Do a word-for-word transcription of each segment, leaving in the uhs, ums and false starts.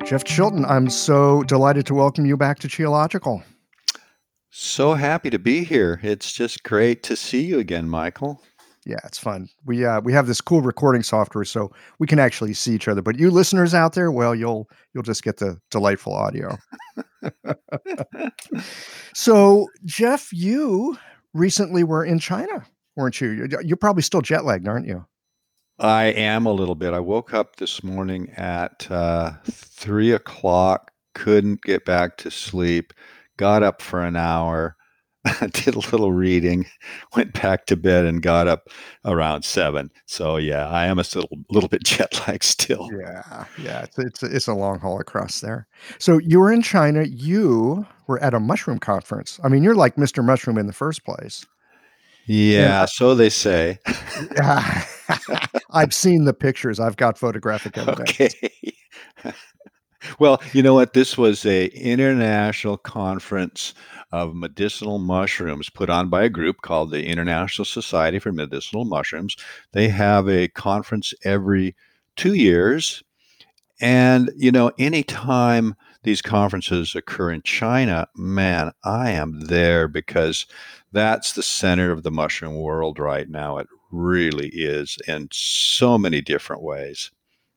Jeff Chilton, I'm so delighted to welcome you back to Geological. So happy to be here. It's just great to see you again, Michael. Yeah, it's fun. We uh, we have this cool recording software, so we can actually see each other. But you listeners out there, well, you'll you'll just get the delightful audio. So, Jeff, you recently were in China, weren't you? You're you're probably still jet lagged, aren't you? I am a little bit. I woke up this morning at uh, three o'clock, couldn't get back to sleep, got up for an hour, did a little reading, went back to bed, and got up around seven. So yeah, I am a little, little bit jet lagged still. Yeah, yeah, it's it's it's a long haul across there. So you were in China. You were at a mushroom conference. I mean, you're like Mister Mushroom in the first place. And Yeah, so they say. I, I've seen the pictures. I've got photographic Okay. evidence. Well, you know what? This was a international conference of medicinal mushrooms put on by a group called the International Society for Medicinal Mushrooms. They have a conference every two years. And, you know, anytime these conferences occur in China, man, I am there because that's the center of the mushroom world right now. It really is in so many different ways.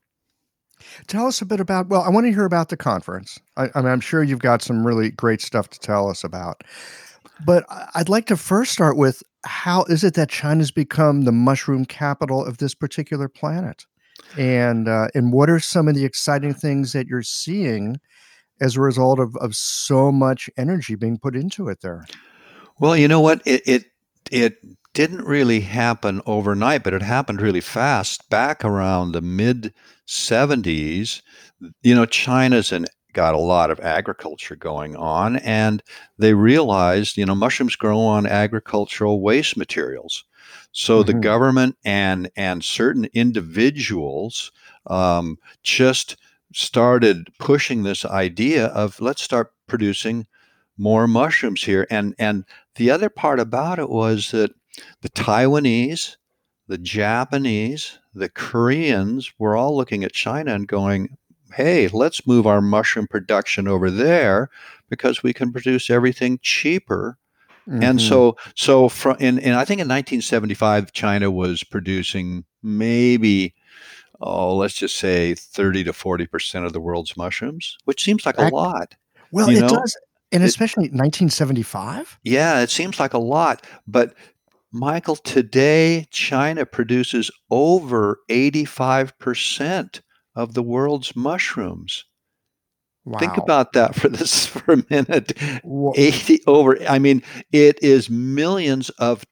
Tell us a bit about, well, I want to hear about the conference. I, I mean, I'm sure you've got some really great stuff to tell us about. But I- I'd like to first start with, how is it that China's become the mushroom capital of this particular planet? And uh, and what are some of the exciting things that you're seeing as a result of of so much energy being put into it there? Well, you know what? It it it didn't really happen overnight, but it happened really fast. Back around the mid seventies, you know, China's and got a lot of agriculture going on, and they realized, you know, mushrooms grow on agricultural waste materials. So the Mhm. government and and certain individuals um, just started pushing this idea of let's start producing more mushrooms here. And and the other part about it was that the Taiwanese, the Japanese, the Koreans were all looking at China and going, hey, let's move our mushroom production over there because we can produce everything cheaper. And Mhm. so, so from in, in I think in nineteen seventy-five, China was producing maybe, oh, let's just say thirty to forty percent of the world's mushrooms, which seems like a Back lot, well, you it know? does, and It, especially nineteen seventy-five? yeah, it seems like a lot, but Michael, today China produces over eighty-five percent of the world's mushrooms. Think Wow. about that for this for a minute. Wha eighty over, I mean, it is millions of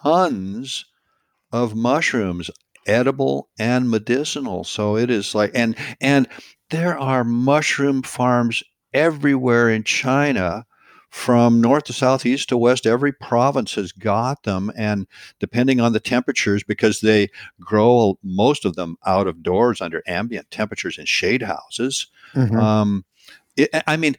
tons of mushrooms, edible and medicinal. So it is like, and and there are mushroom farms everywhere in China, from north to south, east to west. Every province has got them, and depending on the temperatures, because they grow most of them out of doors under ambient temperatures in shade houses. Mhm. Um, it, I mean,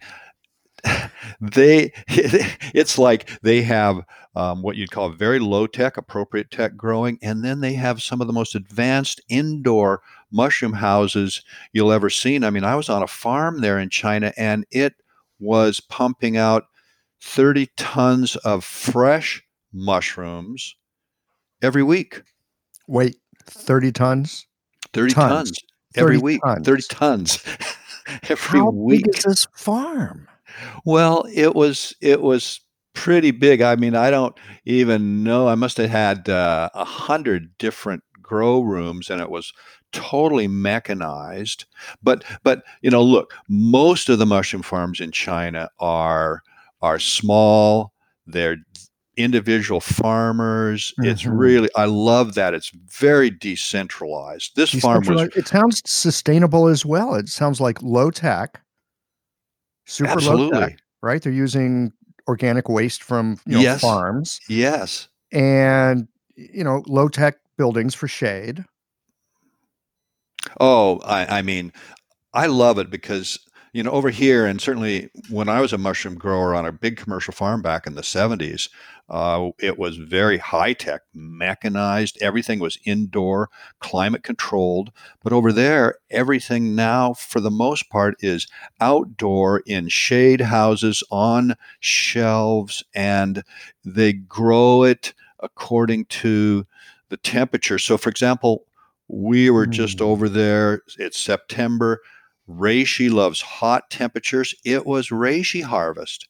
they it's like they have um, what you'd call very low tech, appropriate tech growing, and then they have some of the most advanced indoor mushroom houses you'll ever seen. I mean, I was on a farm there in China, and it was pumping out thirty tons of fresh mushrooms every week. Wait, thirty tons? thirty Tons. tons every thirty week. thirty tons. tons every How big is week. this farm? Well, it was it was pretty big. I mean, I don't even know. I must have had uh, a hundred different grow rooms, and it was totally mechanized. But but you know, look, most of the mushroom farms in China are are small. They're individual farmers. It's Mhm. really, I love that. It's very decentralized. This farm was Decentralized, it sounds sustainable as well. It sounds like low tech, super low tech, absolutely. right? They're using organic waste from, you know, Yes. farms Yes. and, you know, low tech buildings for shade. Oh, I, I mean, I love it because You know, over here, and certainly when I was a mushroom grower on a big commercial farm back in the seventies, uh, it was very high tech, mechanized. Everything was indoor, climate controlled. But over there, everything now, for the most part, is outdoor in shade houses on shelves, and they grow it according to the temperature. So, for example, we were just Mm. over there. It's September. Reishi loves hot temperatures. It was reishi harvest,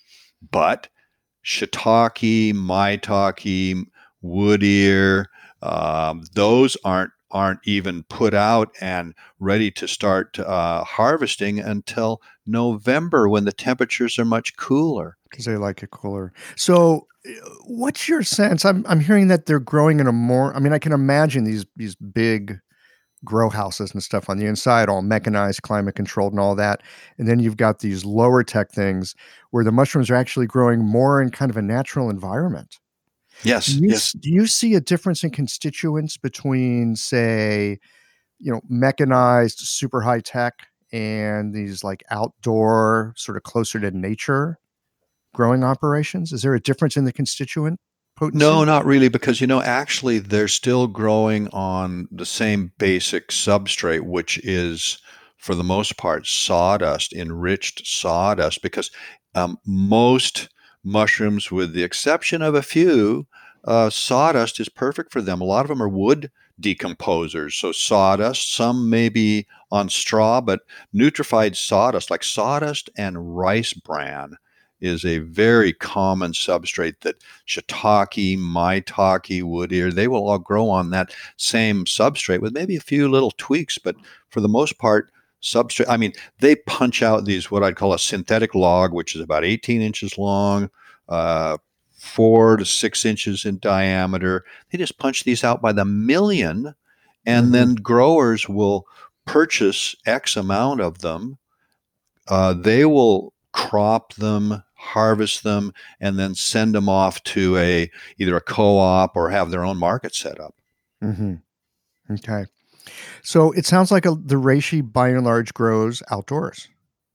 but shiitake, maitake, wood ear, um, those aren't aren't even put out and ready to start uh, harvesting until November when the temperatures are much cooler. Because they like it cooler. So, eh, what's your sense? I'm I'm hearing that they're growing in a more I mean, I can imagine these these big grow houses and stuff on the inside, all mechanized, climate controlled, and all that. And then you've got these lower tech things where the mushrooms are actually growing more in kind of a natural environment. Do Yes, you s yes. do you see a difference in constituents between, say, you know, mechanized, super high tech and these, like, outdoor, sort of closer to nature growing operations? Is there a difference in the constituent No, potency? not really, because you know, actually, they're still growing on the same basic substrate, which is, for the most part, sawdust, enriched sawdust. Because um, most mushrooms, with the exception of a few, uh, sawdust is perfect for them. A lot of them are wood decomposers, so sawdust. Some may be on straw, but nutrified sawdust, like sawdust and rice bran, is a very common substrate that shiitake, maitake, wood ear, they will all grow on that same substrate with maybe a few little tweaks, but for the most part, substrate. I mean, they punch out these what I'd call a synthetic log, which is about eighteen inches long, uh, four to six inches in diameter. They just punch these out by the million, and Mhm, then growers will purchase X amount of them. Uh, they will crop them, harvest them, and then send them off to a either a co-op or have their own market set up. mhm, m'kay. So, it sounds like a the reishi by and large grows outdoors.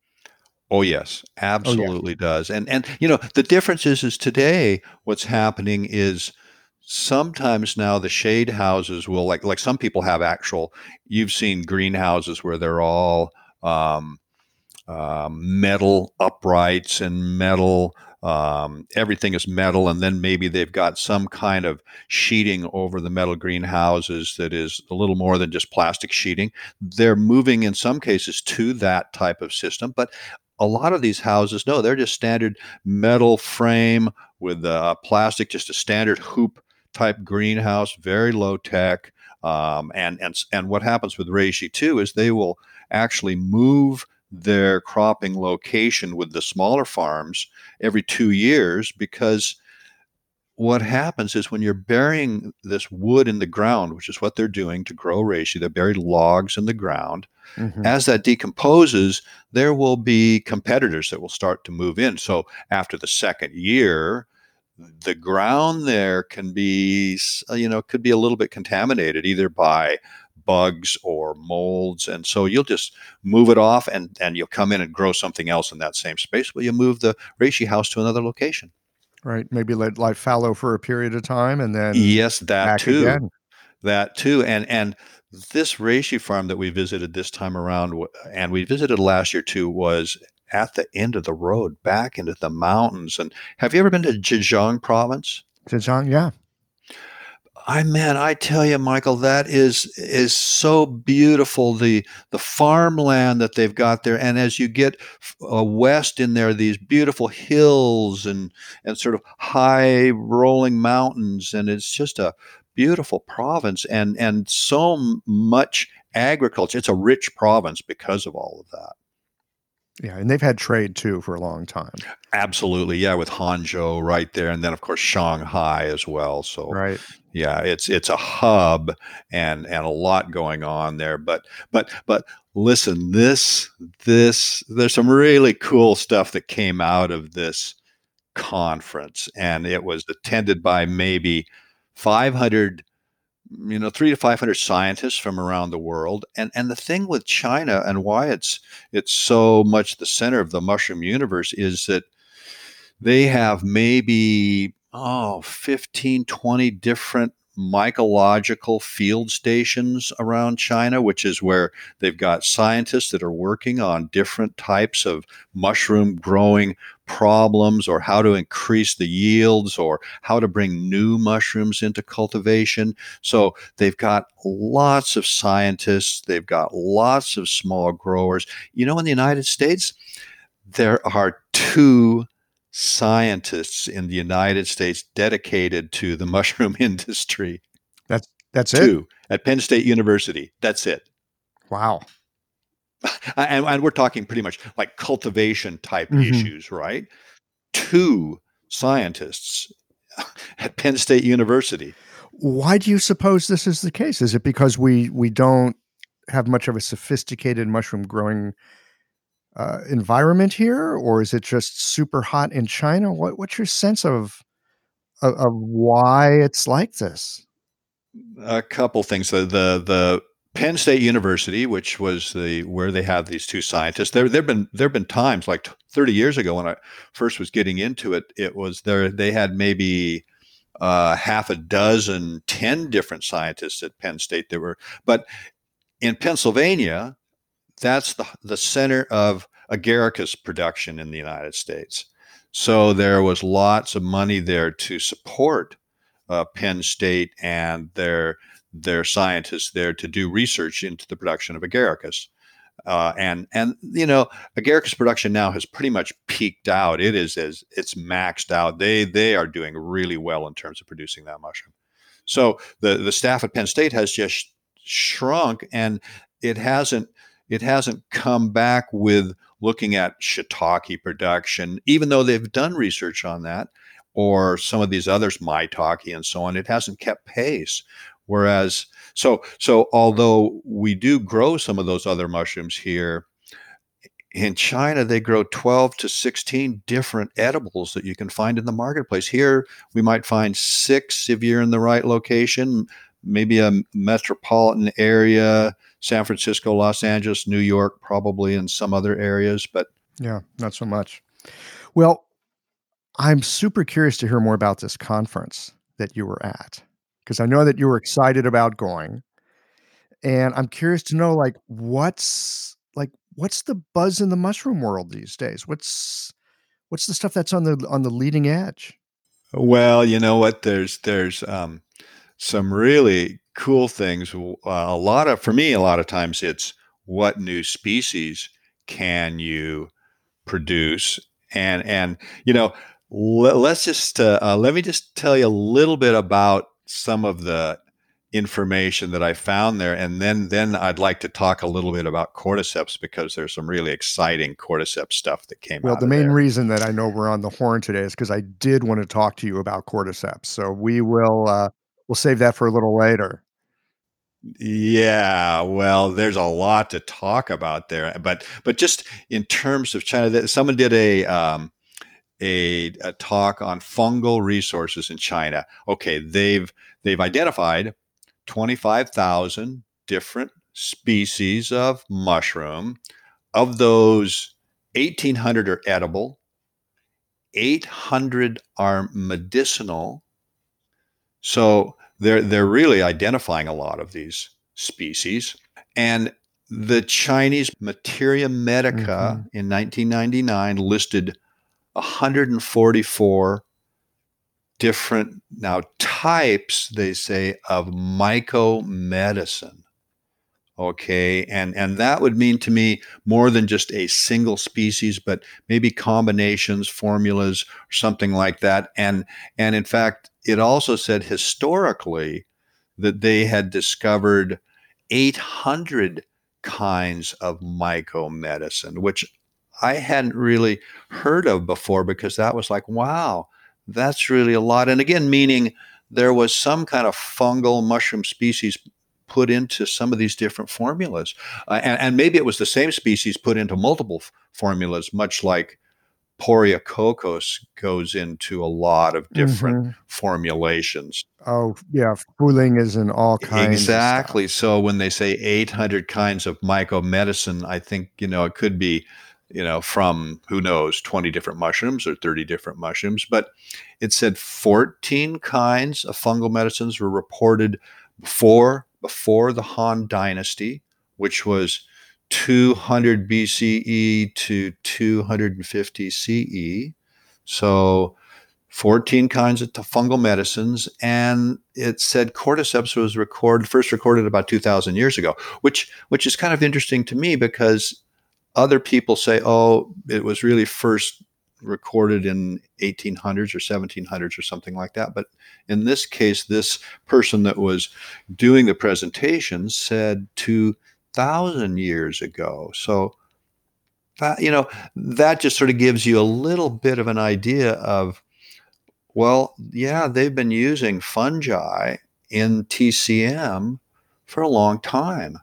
Oh yes, Oh, yeah. absolutely does. And and you know the difference is is today what's happening is sometimes now the shade houses will like like some people have actual. You've seen greenhouses where they're all um, um, metal uprights and metal. Um, everything is metal, and then maybe they've got some kind of sheeting over the metal greenhouses that is a little more than just plastic sheeting. They're moving in some cases to that type of system, but a lot of these houses, no, they're just standard metal frame with uh, plastic, just a standard hoop type greenhouse, very low tech. Um, and and and what happens with reishi too is they will actually move their cropping location with the smaller farms every two years because what happens is when you're burying this wood in the ground, which is what they're doing to grow reishi, they bury logs in the ground. Mhm. As that decomposes, there will be competitors that will start to move in. So after the second year, the ground there can be, you know, could be a little bit contaminated either by bugs or molds. And so you'll just move it off and, and you'll come in and grow something else in that same space. Well, you move the reishi house to another location. Right, maybe let life fallow for a period of time and then Yes, that back too. again. That too. And and this reishi farm that we visited this time around, and we visited last year too, was at the end of the road, back into the mountains. And have you ever been to Zhejiang province? Zhejiang, yeah. I man, I tell you, Michael, that is is so beautiful. The the farmland that they've got there, and as you get uh, west in there, these beautiful hills and and sort of high rolling mountains, and it's just a beautiful province, and and so much agriculture. It's a rich province because of all of that. Yeah, and they've had trade too for a long time. Absolutely, yeah, with Hangzhou right there, and then of course Shanghai as well. So Right. yeah, it's it's a hub and and a lot going on there. But but but listen, this this there's some really cool stuff that came out of this conference, and it was attended by maybe five hundred you know, three to five hundred scientists from around the world. And and the thing with China and why it's it's so much the center of the mushroom universe is that they have maybe oh fifteen, twenty different mycological field stations around China, which is where they've got scientists that are working on different types of mushroom growing problems, or how to increase the yields, or how to bring new mushrooms into cultivation. So they've got lots of scientists, they've got lots of small growers. You know, in the United States, there are two scientists in the United States dedicated to the mushroom industry. That's that's it? Two at Penn State University. That's it. Wow. And, and we're talking pretty much like cultivation type Mhm. issues, right? Two scientists at Penn State University. Why do you suppose this is the case? Is it because we we don't have much of a sophisticated mushroom growing uh, environment here, or is it just super hot in China? What what's your sense of of, of why it's like this? A couple things. The the the Penn State University, which was the where they have these two scientists. There there've been there've been times like thirty years ago when I first was getting into it. It was there they had maybe uh, half a dozen, ten different scientists at Penn State. There were, but in Pennsylvania, that's the the center of agaricus production in the United States. So there was lots of money there to support uh, Penn State and their their scientists there to do research into the production of agaricus. Uh, and and you know, agaricus production now has pretty much peaked out. It is as it's maxed out. They they are doing really well in terms of producing that mushroom. So the the staff at Penn State has just shrunk, and it hasn't it hasn't come back with looking at shiitake production, even though they've done research on that, or some of these others, maitake and so on. It hasn't kept pace. Whereas, so so although we do grow some of those other mushrooms here, in China they grow twelve to sixteen different edibles that you can find in the marketplace. Here we might find six if you're in the right location, maybe a metropolitan area, San Francisco, Los Angeles, New York, probably in some other areas, but Yeah, not so much. Well, I'm super curious to hear more about this conference that you were at, because I know that you were excited about going, and I'm curious to know, like, what's like what's the buzz in the mushroom world these days? What's what's the stuff that's on the on the leading edge? well, you know what? There's there's um, some really cool things. Uh, a lot of for me, a lot of times it's what new species can you produce, and and you know, le- let's just uh, uh, let me just tell you a little bit about some of the information that I found there, and then then I'd like to talk a little bit about cordyceps because there's some really exciting cordyceps stuff that came Well, out the of main there. reason that I know we're on the horn today is because I did want to talk to you about cordyceps, so we will, uh, we'll save that for a little later. Yeah, well, there's a lot to talk about there, but but just in terms of China, someone did a um, a, a talk on fungal resources in China. Okay, they've they've identified twenty-five thousand different species of mushroom. Of those, eighteen hundred are edible, eight hundred are medicinal. So they're they're really identifying a lot of these species. And the Chinese Materia Medica Mhm. in nineteen ninety-nine listed one hundred forty-four different now types, they say, of mycomedicine. Okay, and and that would mean to me more than just a single species, but maybe combinations, formulas, something like that. And and in fact, it also said historically that they had discovered eight hundred kinds of mycomedicine, which I hadn't really heard of before, because that was like, wow, that's really a lot. And again, meaning there was some kind of fungal mushroom species put into some of these different formulas. Uh, and, and maybe it was the same species put into multiple f- formulas, much like Porreococos goes into a lot of different Mhm. formulations. Oh, yeah, Fu-Ling is in all kinds of Exactly. stuff. So when they say eight hundred kinds of mycomedicine, I think, you know, it could be, you know, from who knows, twenty different mushrooms or thirty different mushrooms. But it said fourteen kinds of fungal medicines were reported before before the Han Dynasty, which was two hundred B C E to two hundred fifty C E. So fourteen kinds of fungal medicines, and it said cordyceps was recorded first recorded about two thousand years ago, which which is kind of interesting to me because other people say, oh, it was really first recorded in eighteen hundreds or seventeen hundreds or something like that. But in this case, this person that was doing the presentation said two thousand years ago. So that, you know, that just sort of gives you a little bit of an idea of, well, yeah, they've been using fungi in T C M for a long time.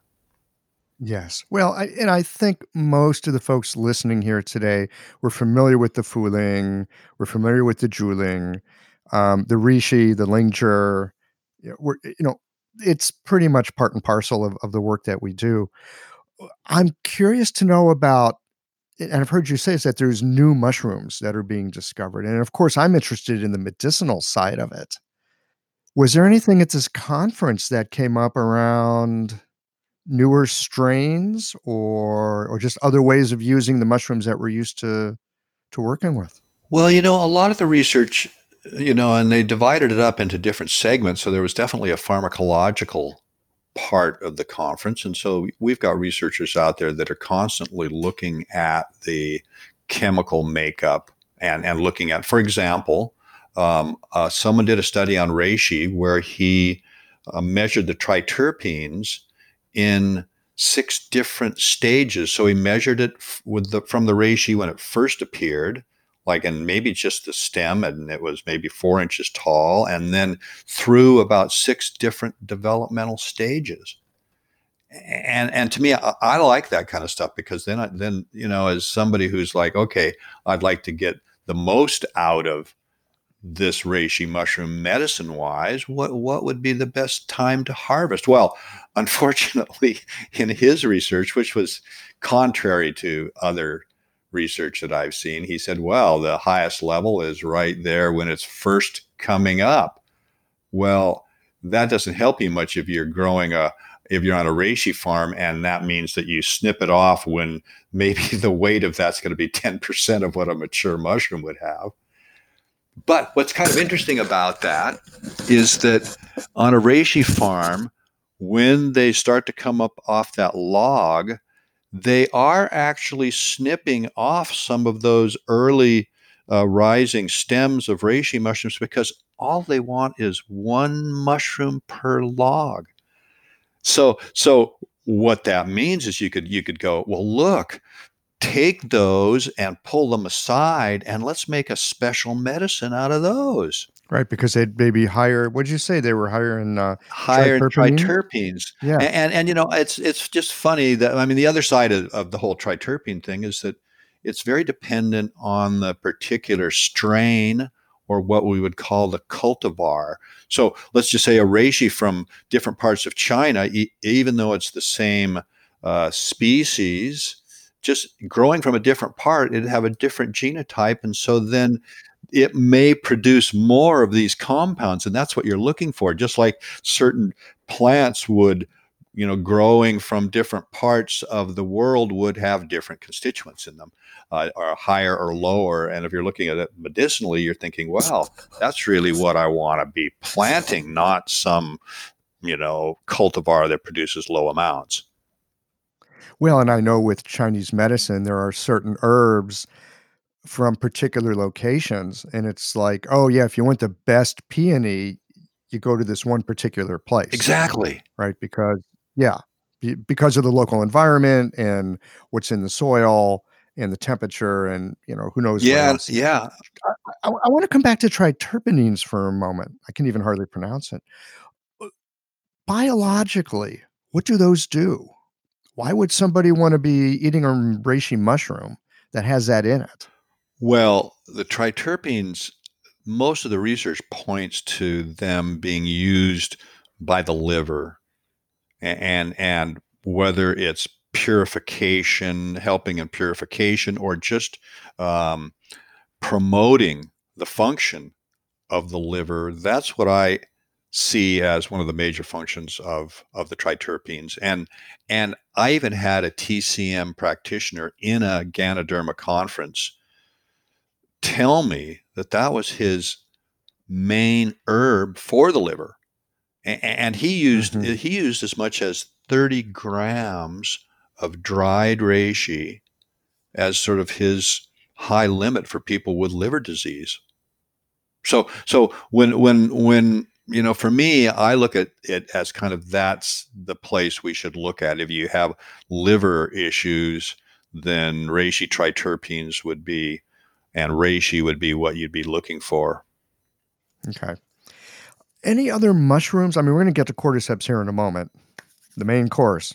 Yes. Well, I and I think most of the folks listening here today were familiar with the Fu-Ling, we're familiar with the Juling, um, the Reishi, the Lingzhi. You know, we're you know, it's pretty much part and parcel of of the work that we do. Uh, I'm curious to know about and I've heard you say is that there's new mushrooms that are being discovered, and of course, I'm interested in the medicinal side of it. Was there anything at this conference that came up around newer strains or or just other ways of using the mushrooms that we're used to to working with? Well, you know, a lot of the research, you know, and they divided it up into different segments. So there was definitely a pharmacological part of the conference. And so we've got researchers out there that are constantly looking at the chemical makeup and, and looking at, for example, um, uh, someone did a study on reishi where he uh, measured the triterpenes in six different stages. So he measured it with the, from the reishi when it first appeared, like, and maybe just the stem, and it was maybe four inches tall, and then through about six different developmental stages. And and to me, I, I like that kind of stuff because then I, then you know, as somebody who's like, okay, I'd like to get the most out of this reishi mushroom medicine wise, what what would be the best time to harvest? Well, unfortunately, in his research, which was contrary to other research that I've seen, he said, well, the highest level is right there when it's first coming up. Well, that doesn't help you much if you're growing a if you're on a reishi farm, and that means that you snip it off when maybe the weight of that's going to be ten percent of what a mature mushroom would have. But what's kind of interesting about that is that on a reishi farm, when they start to come up off that log, they are actually snipping off some of those early uh, rising stems of reishi mushrooms because all they want is one mushroom per log. So, so what that means is you could you could go, well, look, take those and pull them aside and let's make a special medicine out of those. Right, because they'd maybe higher what'd you say they were higher in, uh, Higher in triterpene? triterpenes. Yeah. And, and and you know, it's it's just funny that I mean the other side of, of the whole triterpene thing is that it's very dependent on the particular strain or what we would call the cultivar. So let's just say a reishi from different parts of China, e- even though it's the same uh, species, just growing from a different part, it'd have a different genotype. And so then it may produce more of these compounds. And that's what you're looking for, just like certain plants would, you know, growing from different parts of the world would have different constituents in them, uh, or higher or lower. And if you're looking at it medicinally, you're thinking, well, that's really what I want to be planting, not some, you know, cultivar that produces low amounts. Well, and I know with Chinese medicine, there are certain herbs from particular locations, and it's like, "Oh, yeah, if you want the best peony, you go to this one particular place," Exactly. right? Because yeah, be because of the local environment and what's in the soil and the temperature and, you know, who knows what Yeah. else. Yeah. I I wanna come back to triterpenes for a moment. I can even hardly pronounce it. Uh, biologically, what do those do? Why would somebody wanna be eating a reishi mushroom that has that in it? Well, the triterpenes, most of the research points to them being used by the liver, and and whether it's purification, helping in purification, or just um, promoting the function of the liver. That's what I see as one of the major functions of of the triterpenes. And and I even had a T C M practitioner in a Ganoderma conference tell me that that was his main herb for the liver. And he used Mhm. he used as much as thirty grams of dried reishi as sort of his high limit for people with liver disease. So so when when when you know, for me, I look at it as kind of that's the place we should look at. If you have liver issues, then reishi triterpenes would be, and reishi would be what you'd be looking for. Okay. Any other mushrooms? I mean, we're gonna get to cordyceps here in a moment, the main course,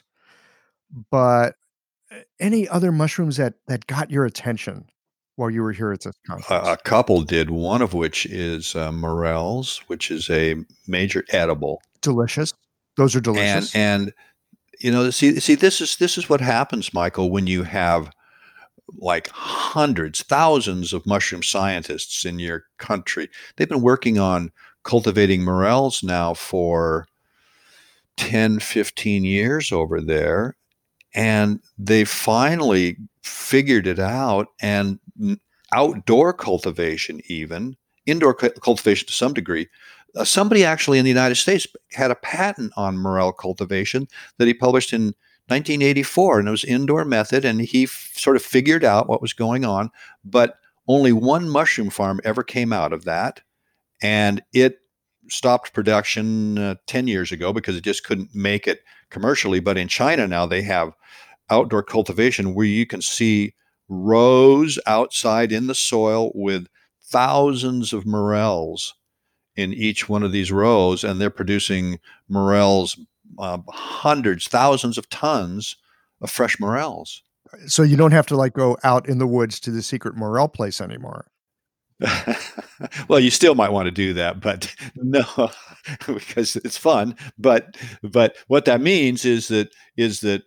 but a any other mushrooms that that got your attention while you were here at this A, conference? a couple did, one of which is uh, morels, which is a major edible, Delicious. Those are and delicious. and you know, see see this is this is what happens, Michael, when you have like hundreds, thousands of mushroom scientists in your country. They've been working on cultivating morels now for ten, fifteen years over there. And they finally figured it out. And outdoor cultivation, even indoor cultivation to some degree, uh, somebody actually in the United States had a patent on morel cultivation that he published in nineteen eighty-four, and it was indoor method, and he f- sort of figured out what was going on. But only one mushroom farm ever came out of that, and it stopped production uh, ten years ago because it just couldn't make it commercially. But in China now, they have outdoor cultivation where you can see rows outside in the soil with thousands of morels in each one of these rows, and they're producing morels, uh, hundreds, thousands of tons of fresh morels. So you don't have to, like, go out in the woods to the secret morel place anymore. Well, you still might want to do that, but no, because it's fun. But but what that means is that is that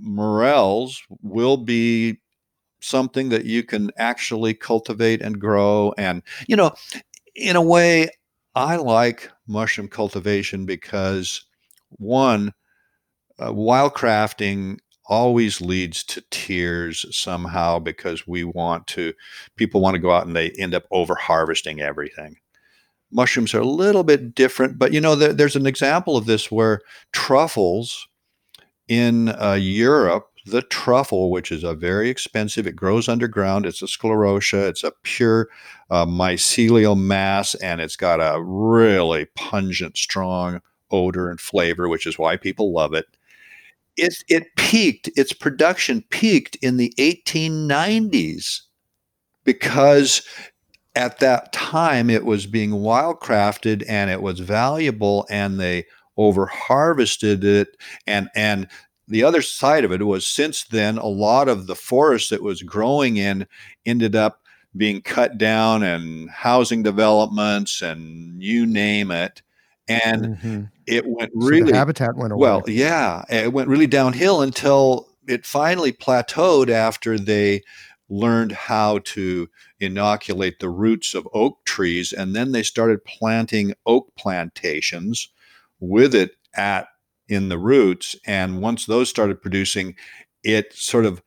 morels will be something that you can actually cultivate and grow. And you know, in a way, I like mushroom cultivation because one, uh, wildcrafting always leads to tears somehow because we want to people want to go out and they end up over harvesting everything. Mushrooms are a little bit different, but you know there, there's an example of this where truffles in uh, Europe, the truffle, which is a very expensive, it grows underground. It's a sclerotia. It's a pure uh, mycelial mass, and it's got a really pungent, strong odor and flavor, which is why people love it. It it peaked. Its production peaked in the eighteen nineties because at that time it was being wildcrafted and it was valuable, and they over harvested it. And and the other side of it was, since then, a lot of the forest that was growing in ended up being cut down, and housing developments and you name it. And Mhm. it went So the really habitat went away. well. Yeah, it went really downhill until it finally plateaued after they learned how to inoculate the roots of oak trees, and then they started planting oak plantations with it at in the roots. And once those started producing, it sort of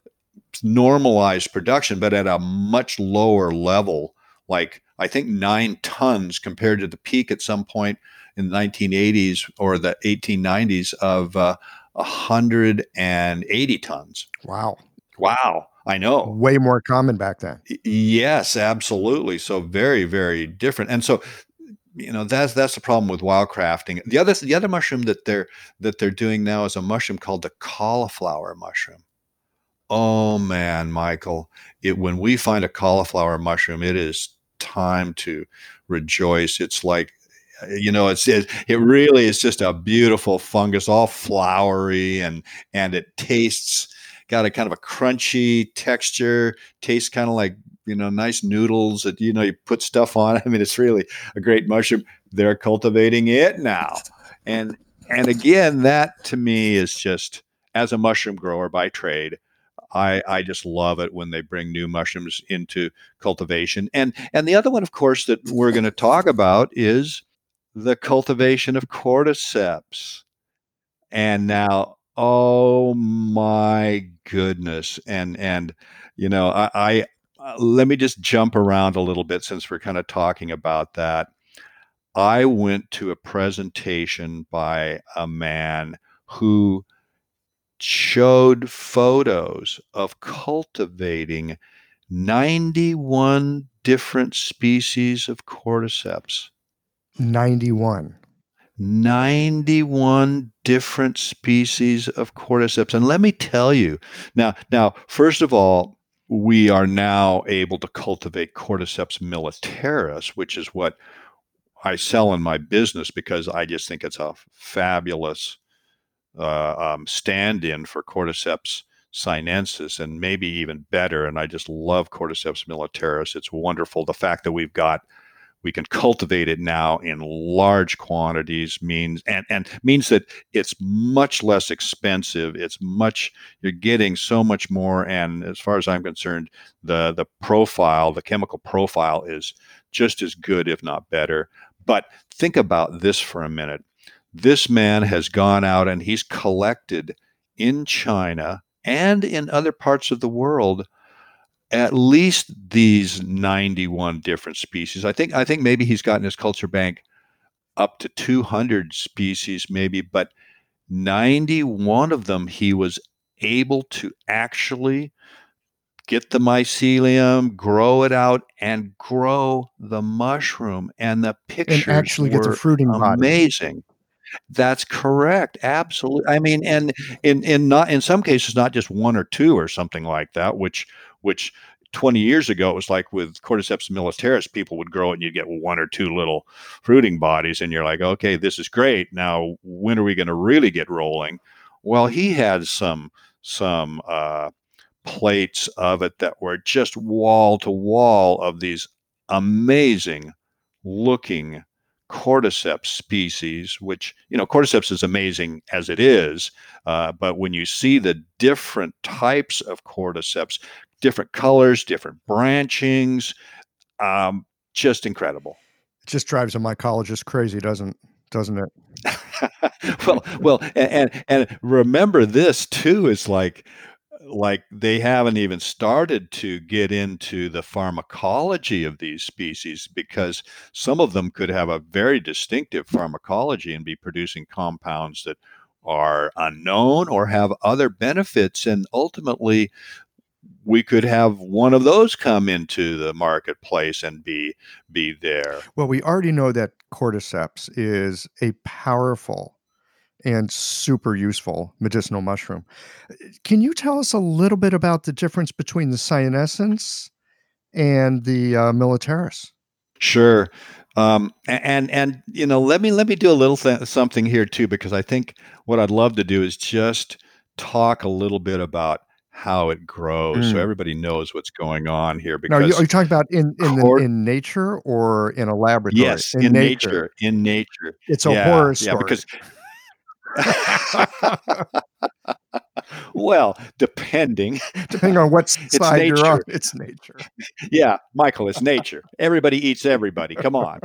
normalized production, but at a much lower level, like I think nine tons compared to the peak at some point in the nineteen eighties or the eighteen nineties of uh, one hundred eighty tons. Wow. Wow, I know. Way more common back then. Yes, absolutely. So very, very different. And so, you know, that's that's the problem with wildcrafting. The other the other mushroom that they're that they're doing now is a mushroom called the cauliflower mushroom. Oh man, Michael, it when we find a cauliflower mushroom, it is time to rejoice. It's like, uh, you know, it's it, it really is just a beautiful fungus, all flowery, and and it tastes got a kind of a crunchy texture, tastes kind of like you know, nice noodles that, you know, you put stuff on. I mean, it's really a great mushroom. They're cultivating it now. And, and again, that to me is just, as a mushroom grower by trade, I, I just love it when they bring new mushrooms into cultivation. And and the other one, of course, that we're going to talk about is the cultivation of cordyceps. And now, oh my goodness. And and you know, I, I uh, let me just jump around a little bit since we're kind of talking about that. I went to a presentation by a man who showed photos of cultivating ninety-one different species of cordyceps. ninety-one. ninety-one different species of cordyceps. And let me tell you, now, now, first of all, we are now able to cultivate Cordyceps militaris, which is what I sell in my business because I just think it's a fabulous uh, um, stand-in for Cordyceps sinensis, and maybe even better. And I just love Cordyceps militaris. It's wonderful. The fact that we've got we can cultivate it now in large quantities means and and means that it's much less expensive. It's much you're getting so much more. And as far as I'm concerned, the the profile, the chemical profile is just as good, if not better. But think about this for a minute. This man has gone out and he's collected in China and in other parts of the world at least these ninety-one different species. I think I think maybe he's gotten his culture bank up to two hundred species maybe, but ninety-one of them he was able to actually get the mycelium, grow it out, and grow the mushroom. And the And pictures actually get the were fruiting bodies. amazing. That's correct. Absolutely. I mean, and in in not in some cases, not just one or two or something like that, which which twenty years ago it was like with Cordyceps militaris, people would grow it and you get one or two little fruiting bodies, and you're like, okay, this is great. Now, when are we going to really get rolling? Well, he had some some uh, plates of it that were just wall to wall of these amazing looking cordyceps species, which, you know, cordyceps is amazing as it is. Uh, but when you see the different types of cordyceps, different colors, different branchings, um, just incredible. It just drives a mycologist crazy, doesn't doesn't it? well, well, and, and and remember this too is like like they haven't even started to get into the pharmacology of these species because some of them could have a very distinctive pharmacology and be producing compounds that are unknown or have other benefits. And ultimately, we could have one of those come into the marketplace and be be there. Well, we already know that cordyceps is a powerful and super useful medicinal mushroom. Can you tell us a little bit about the difference between the cyanescens and the uh, militaris? Sure. Um, and and you know, let me let me do a little th- something here too, because I think what I'd love to do is just talk a little bit about how it grows, so Mm. everybody knows what's going on here. Now, you are Because you talking about in in the cord, in nature or in a laboratory? yes, In in nature. nature, in nature, It's a yeah, horror yeah, story. because well, depending, Depending on what it's side you're on, nature. it's nature. Yeah, Michael, it's nature. Everybody eats everybody. Come on.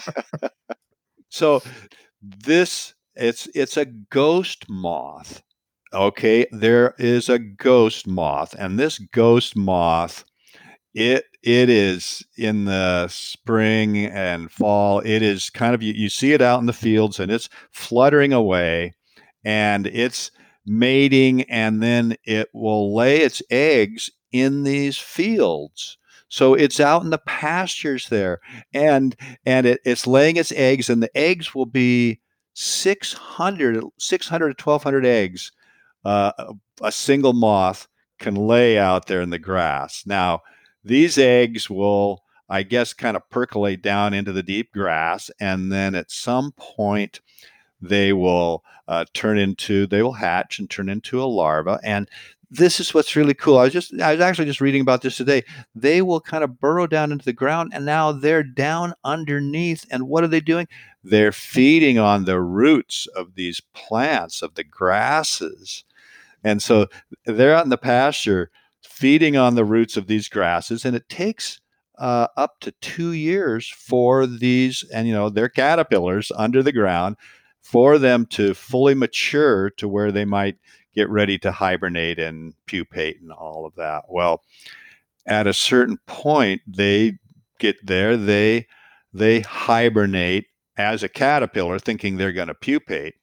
So this it's it's a ghost moth. Okay, there is a ghost moth, and this ghost moth, it it is in the spring and fall. It is kind of you, you see it out in the fields, and it's fluttering away, and it's mating, and then it will lay its eggs in these fields. So it's out in the pastures there, and and it, it's laying its eggs, and the eggs will be six hundred, six hundred to twelve hundred eggs uh, a single moth can lay out there in the grass. Now, these eggs will, I guess, kind of percolate down into the deep grass, and then at some point they will uh, turn into, they will hatch and turn into a larva. And this is what's really cool. I was just I was actually just reading about this today. They will kind of burrow down into the ground, and now they're down underneath. And what are they doing? They're feeding on the roots of these plants, of the grasses. And so they're out in the pasture feeding on the roots of these grasses, and it takes uh, up to two years for these, and you know, they're caterpillars under the ground, for them to fully mature to where they might get ready to hibernate and pupate and all of that. Well, at a certain point, they get there, they they hibernate as a caterpillar, thinking they're going to pupate.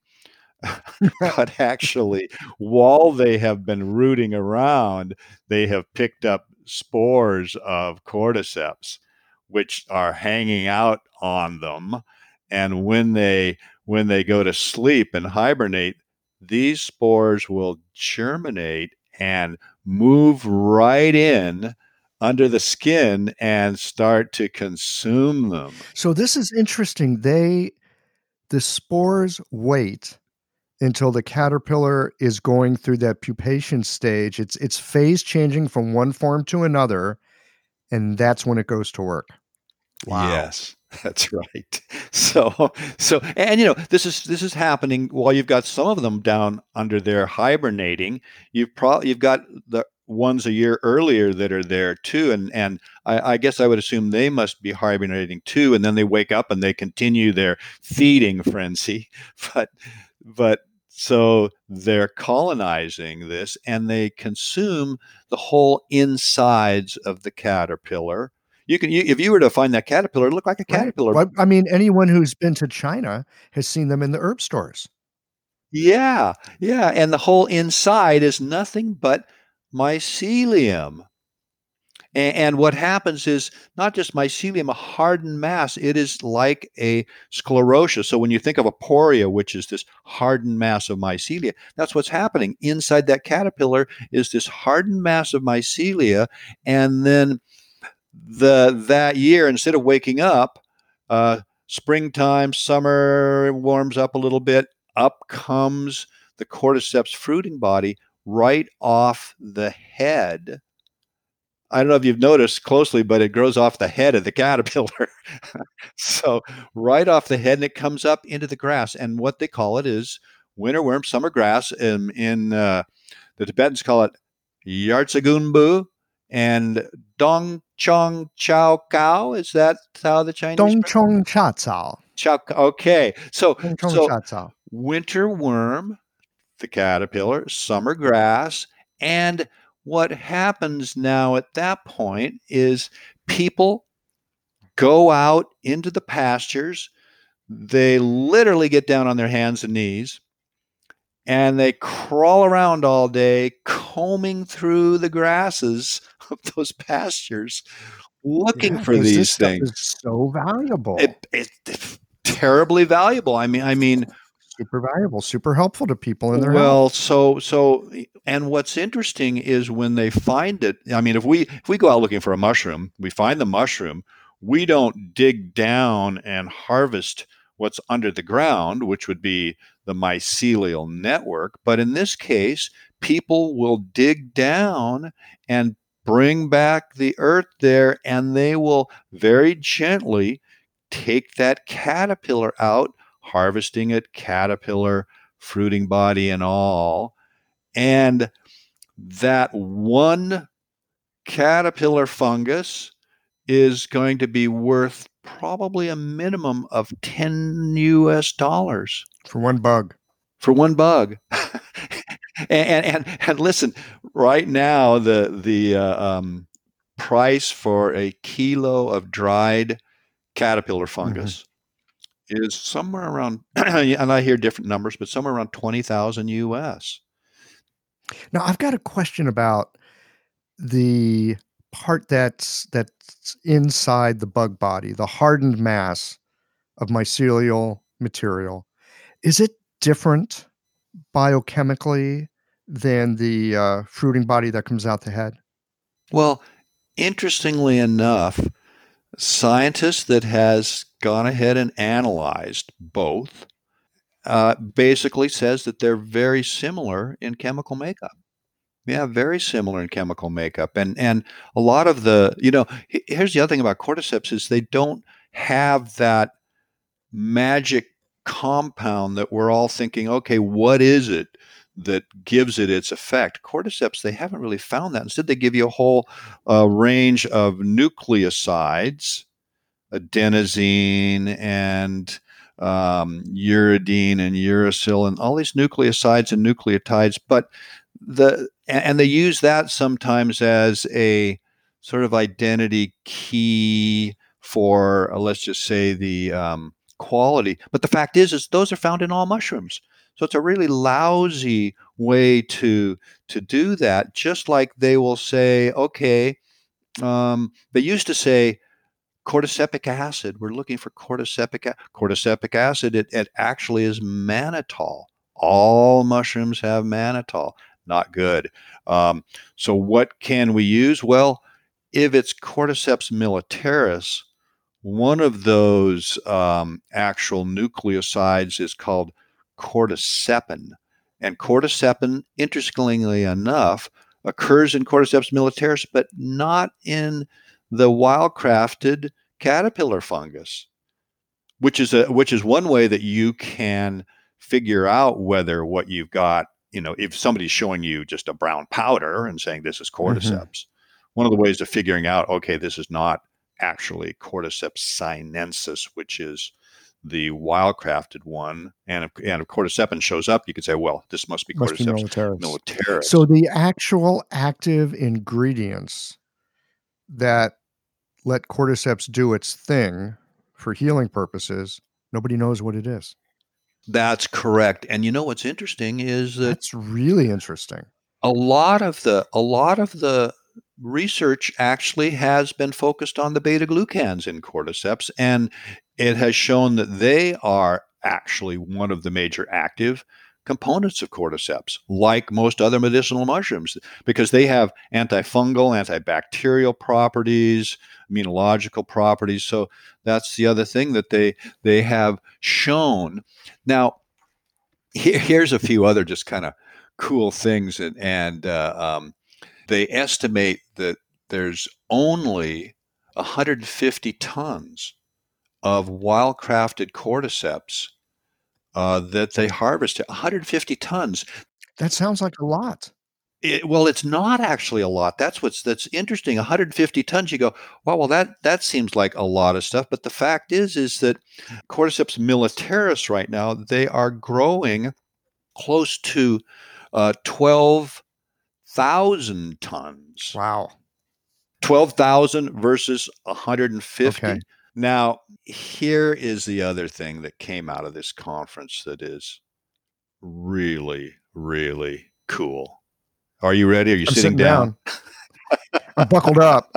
But actually, while they have been rooting around, they have picked up spores of cordyceps, which are hanging out on them. And when they when they go to sleep and hibernate, these spores will germinate and move right in under the skin and start to consume them. So this is interesting. They the spores wait until the caterpillar is going through that pupation stage. It's it's phase changing from one form to another, and that's when it goes to work. Wow. Yes, that's right. So, so, and you know, this is this is happening while you've got some of them down under there hibernating. You've probably you've got the ones a year earlier that are there too, and and I, I guess I would assume they must be hibernating too, and then they wake up and they continue their feeding frenzy. But, but so they're colonizing this, and they consume the whole insides of the caterpillar. You can, you, if you were to find that caterpillar, it looked like a Right. caterpillar. Well, I mean, anyone who's been to China has seen them in the herb stores. Yeah, yeah, and the whole inside is nothing but mycelium. And, and what happens is not just mycelium, a hardened mass. It is like a sclerotia. So when you think of a poria, which is this hardened mass of mycelia, that's what's happening inside that caterpillar is this hardened mass of mycelia, and then the that year, instead of waking up, uh, springtime, summer warms up a little bit, up comes the cordyceps fruiting body right off the head. I don't know if you've noticed closely, but it grows off the head of the caterpillar. So right off the head, and it comes up into the grass. And what they call it is winter worm, summer grass. In, in uh, the Tibetans call it Yartsagunbu and Dong Chong Chow Kao. Is that how the Chinese? Dong Chong Cha Cao. Chow. Okay, so Dong Chong so Cha Cao. winter worm, the caterpillar, summer grass, and what happens now at that point is people go out into the pastures. They literally get down on their hands and knees, and they crawl around all day, combing through the grasses of those pastures, looking Yeah, for 'cause this these stuff things. is so valuable. It, it, it's terribly valuable. I mean, I mean, Super valuable, super helpful to people in their well, health. so so, and what's interesting is when they find it. I mean, if we if we go out looking for a mushroom, we find the mushroom. We don't dig down and harvest what's under the ground, which would be the mycelial network. But in this case, people will dig down and bring back the earth there, and they will very gently take that caterpillar out, harvesting it, caterpillar, fruiting body, and all. And that one caterpillar fungus is going to be worth probably a minimum of ten U S dollars For one bug. for one bug. and, and and listen, right now the the uh, um, price for a kilo of dried caterpillar fungus mm-hmm. is somewhere around, and I hear different numbers, but somewhere around twenty thousand U S. Now, I've got a question about the part that's that's inside the bug body, the hardened mass of mycelial material. Is it different biochemically than the uh, fruiting body that comes out the head? Well, interestingly enough, scientists that has gone ahead and analyzed both uh, basically says that they're very similar in chemical makeup. Yeah, very similar in chemical makeup. And and a lot of the, you know, he- here's the other thing about cordyceps is they don't have that magic compound that we're all thinking, okay, what is it that gives it its effect? Cordyceps, they haven't really found that. Instead, they give you a whole uh, range of nucleosides, adenosine and um, uridine and uracil and all these nucleosides and nucleotides. But the and they use that sometimes as a sort of identity key for uh, let's just say the um, quality. But the fact is, is those are found in all mushrooms. So it's a really lousy way to to do that. Just like they will say, okay, um, they used to say cordycepic acid. We're looking for cordycepic cordycepic acid. It, it actually is mannitol. All mushrooms have mannitol. Not good. Um, so what can we use? Well, if it's Cordyceps militaris, one of those um, actual nucleosides is called cordycepin. And cordycepin, interestingly enough, occurs in Cordyceps militaris, but not in the wildcrafted caterpillar fungus, which is a which is one way that you can figure out whether what you've got, you know, if somebody's showing you just a brown powder and saying this is Hmm. cordyceps, one of the ways of figuring out, okay, this is not actually Cordyceps sinensis, which is the wildcrafted one, and if, and if cordycepin shows up, you could say, well, this must be Must be Cordyceps militaris. militaris. So the actual active ingredients that let cordyceps do its thing for healing purposes, nobody knows what it is. That's correct. And you know what's interesting is that That's really interesting. a lot of the a lot of the research actually has been focused on the beta glucans in cordyceps, and it has shown that they are actually one of the major active components of cordyceps, like most other medicinal mushrooms, because they have antifungal, antibacterial properties, immunological properties. So that's the other thing that they they have shown. Now, here, here's a few other just kind of cool things, and, and uh, um, they estimate that there's only one hundred fifty tons of wild-crafted cordyceps uh, that they harvest. one hundred fifty tons. That sounds like a lot. It, well, it's not actually a lot. That's what's that's interesting. one hundred fifty tons. You go, wow. Well, that that seems like a lot of stuff. But the fact is, is that Cordyceps militaris right now they are growing close to uh, twelve thousand tons. Wow. twelve thousand versus Okay. one hundred fifty. Now, here is the other thing that came out of this conference that is really, really cool. Are you ready? Are you I'm sitting sitting down? down. I'm buckled up.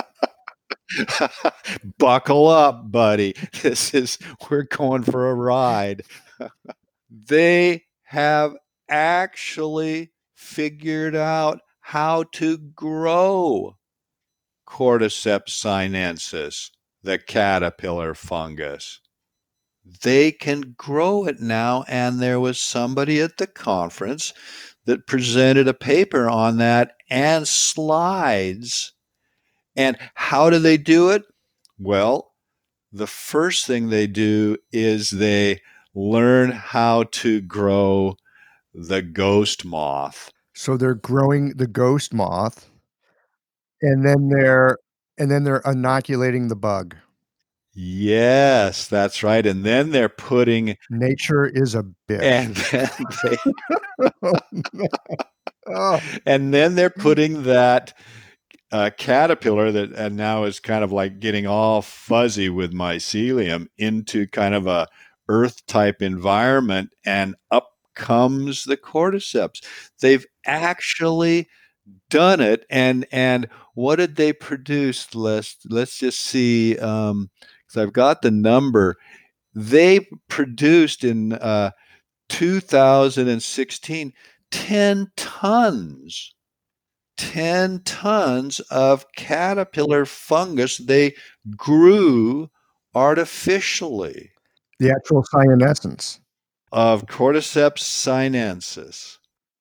Buckle up, buddy. This is, we're going for a ride. They have actually figured out how to grow Cordyceps sinensis, the caterpillar fungus. They can grow it now, and there was somebody at the conference that presented a paper on that and slides. And how do they do it? Well, the first thing they do is they learn how to grow the ghost moth. So they're growing the ghost moth, and then they're and then they're inoculating the bug. Yes, that's right. And then they're putting, Nature is a bitch. and then they, Oh, no. Oh. and then they're putting that uh, caterpillar that and now is kind of like getting all fuzzy with mycelium into kind of a earth type environment, and up comes the cordyceps. They've actually done it, and and what did they produce? Let's let's just see. Um, because I've got the number. They produced in uh, two thousand sixteen ten tons ten tons of caterpillar fungus they grew artificially The actual cyanescence. of Cordyceps sinensis.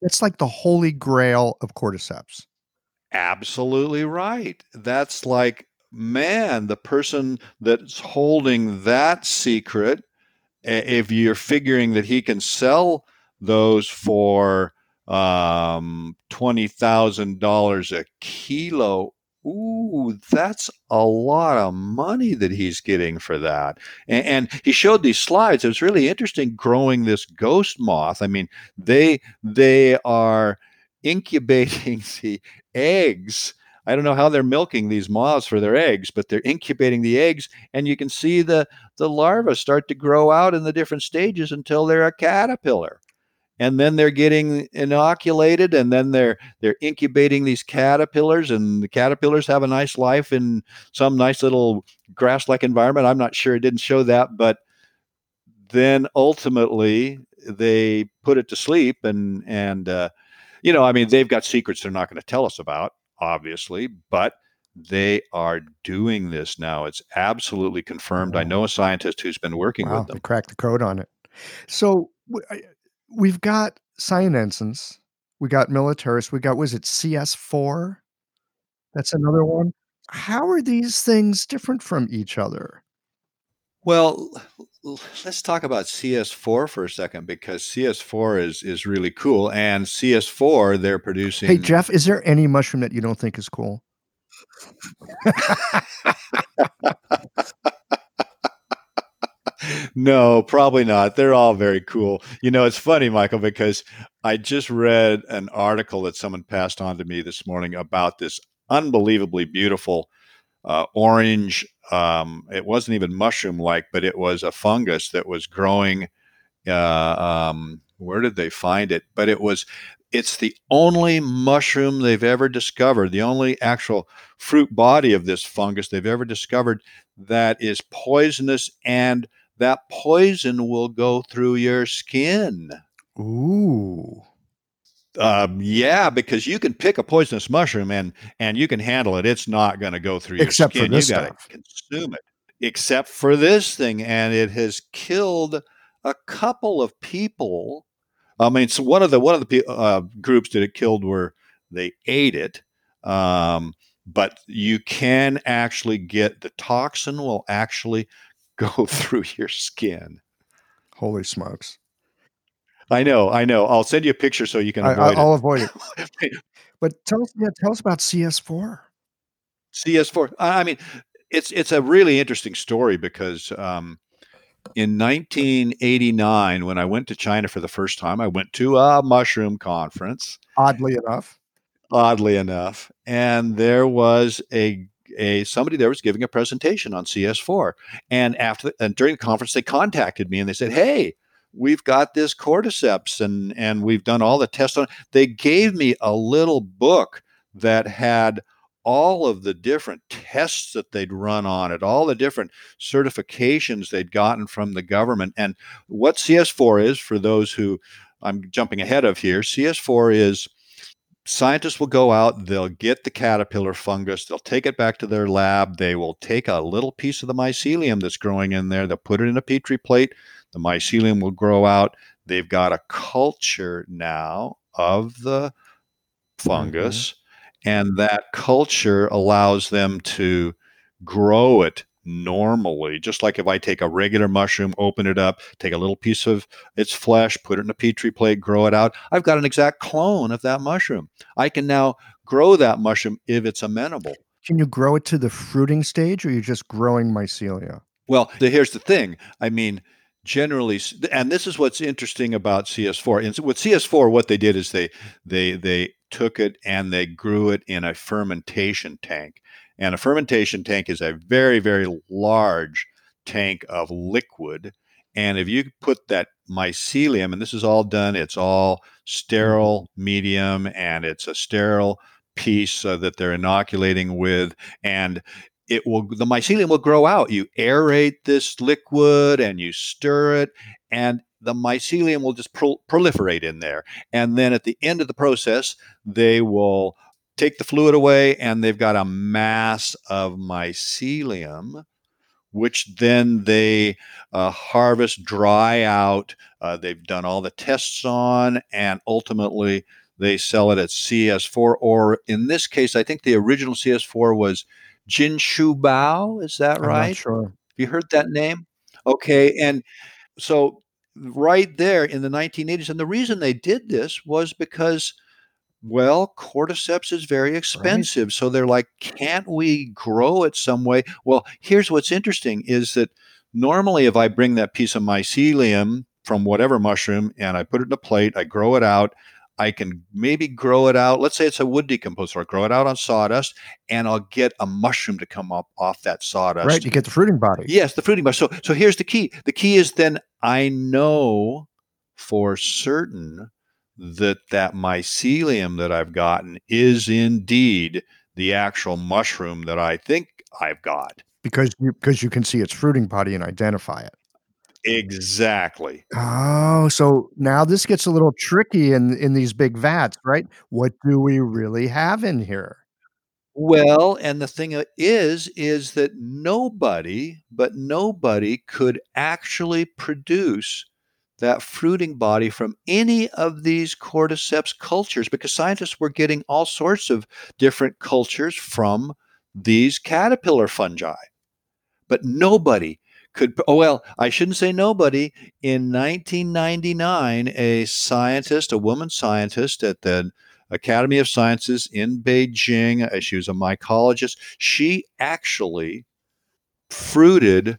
It's like the holy grail of cordyceps. Absolutely right. That's like, man, the person that's holding that secret, if you're figuring that he can sell those for um, twenty thousand dollars a kilo, ooh, that's a lot of money that he's getting for that. And, and he showed these slides. It was really interesting growing this ghost moth. I mean, they they are incubating the eggs. I don't know how they're milking these moths for their eggs, but they're incubating the eggs, and you can see the the larvae start to grow out in the different stages until they're a caterpillar. And then they're getting inoculated, and then they're they're incubating these caterpillars, and the caterpillars have a nice life in some nice little grass-like environment. I'm not sure, it didn't show that, but then ultimately they put it to sleep, and and uh, you know, I mean, they've got secrets they're not going to tell us about, obviously, but they are doing this now. It's absolutely confirmed. I Oh, know a scientist who's been working with wow, they them. cracked the code on it. So, w I we've got cyanensins, we got militaris, we got was it C S four? That's another one? How are these things different from each other? Well, let's talk about C S four for a second, because C S four is is really cool, and C S four they're Hey, producing. Jeff, is there any mushroom that you don't think is cool? No, probably not. They're all very cool. You know, it's funny, Michael, because I just read an article that someone passed on to me this morning about this unbelievably beautiful uh, orange. Um, it wasn't even mushroom like, but it was a fungus that was growing. Uh, um, where did they find it? But it was, it's the only mushroom they've ever discovered, the only actual fruit body of this fungus they've ever discovered that is poisonous, and that poison will go through your skin. Ooh. Um, yeah, because you can pick a poisonous mushroom and and you can handle it. It's not going to go through your Except for skin. You this got to stuff. consume it. Except for this thing, and it has killed a couple of people. I mean, so one of the one of the uh, groups that it killed were they ate it, um, but you can actually get the toxin will actually go through your skin. Holy smokes. I know, I know. I'll send you a picture so you can I I avoid it. I'll avoid it. But tell us yeah, tell us about C S four. C S four. I mean, it's it's a really interesting story because um, in nineteen eighty-nine, when I went to China for the first time, I went to a mushroom conference, Oddly enough. oddly enough, and there was a a somebody there was giving a presentation on C S four, and after and during the conference, they contacted me and they said, "Hey, we've got this cordyceps, and and we've done all the tests on it." They gave me a little book that had all of the different tests that they'd run on it, all the different certifications they'd gotten from the government. And what C S four is, for those who I'm jumping ahead of here, C S four is scientists will go out, they'll get the caterpillar fungus, they'll take it back to their lab, they will take a little piece of the mycelium that's growing in there, they'll put it in a petri plate, the mycelium will grow out. They've got a culture now of the Mhm. fungus, and that culture allows them to grow it normally. Just like if I take a regular mushroom, open it up, take a little piece of its flesh, put it in a petri plate, grow it out, I've got an exact clone of that mushroom. I can now grow that mushroom if it's amenable. Can you grow it to the fruiting stage, or you're just growing mycelia? Well, the, here's the thing. I mean, generally, and this is what's interesting about C S four. And with C S four, what they did is they they they took it and they grew it in a fermentation tank. And a fermentation tank is a very very large tank of liquid. And if you put that mycelium, and this is all done, it's all Mhm. sterile medium, and it's a sterile piece uh, that they're inoculating with, and it will the mycelium will grow out. You aerate this liquid and you stir it, and the mycelium will just pro- proliferate in there. And then at the end of the process, they will take the fluid away, and they've got a mass of mycelium, which then they uh, harvest, dry out. Uh, they've done all the tests on, and ultimately they sell it at C S four, or in this case, I think the original C S four was Jinshu Bao. Is that I'm not right? sure. Have you heard that name? Okay, and so right there in the nineteen eighties, and the reason they did this was because, well, cordyceps is very Right. expensive. So they're like, can't we grow it some way? Well, here's what's interesting is that normally if I bring that piece of mycelium from whatever mushroom and I put it in a plate, I grow it out, I can maybe grow it out. Let's say it's a wood decomposer. I grow it out on sawdust and I'll get a mushroom to come up off that Right. sawdust. You get the fruiting body. Yes, the fruiting mushroom. So, so here's the key. The key is then I know for certain that that mycelium that I've gotten is indeed the actual mushroom that I think I've got. Because you because you can see its fruiting body and identify it. Exactly. Oh, so now this gets a little tricky in in these big vats, right? What do we really have in here? Well, and the thing uh, is, is that nobody, but nobody could actually produce that fruiting body from any of these cordyceps cultures because scientists were getting all sorts of different cultures from these caterpillar fungi. But nobody could, oh, well, I shouldn't say nobody. In nineteen ninety-nine, a scientist, a woman scientist at the Academy of Sciences in Beijing, uh, she was a mycologist, she actually fruited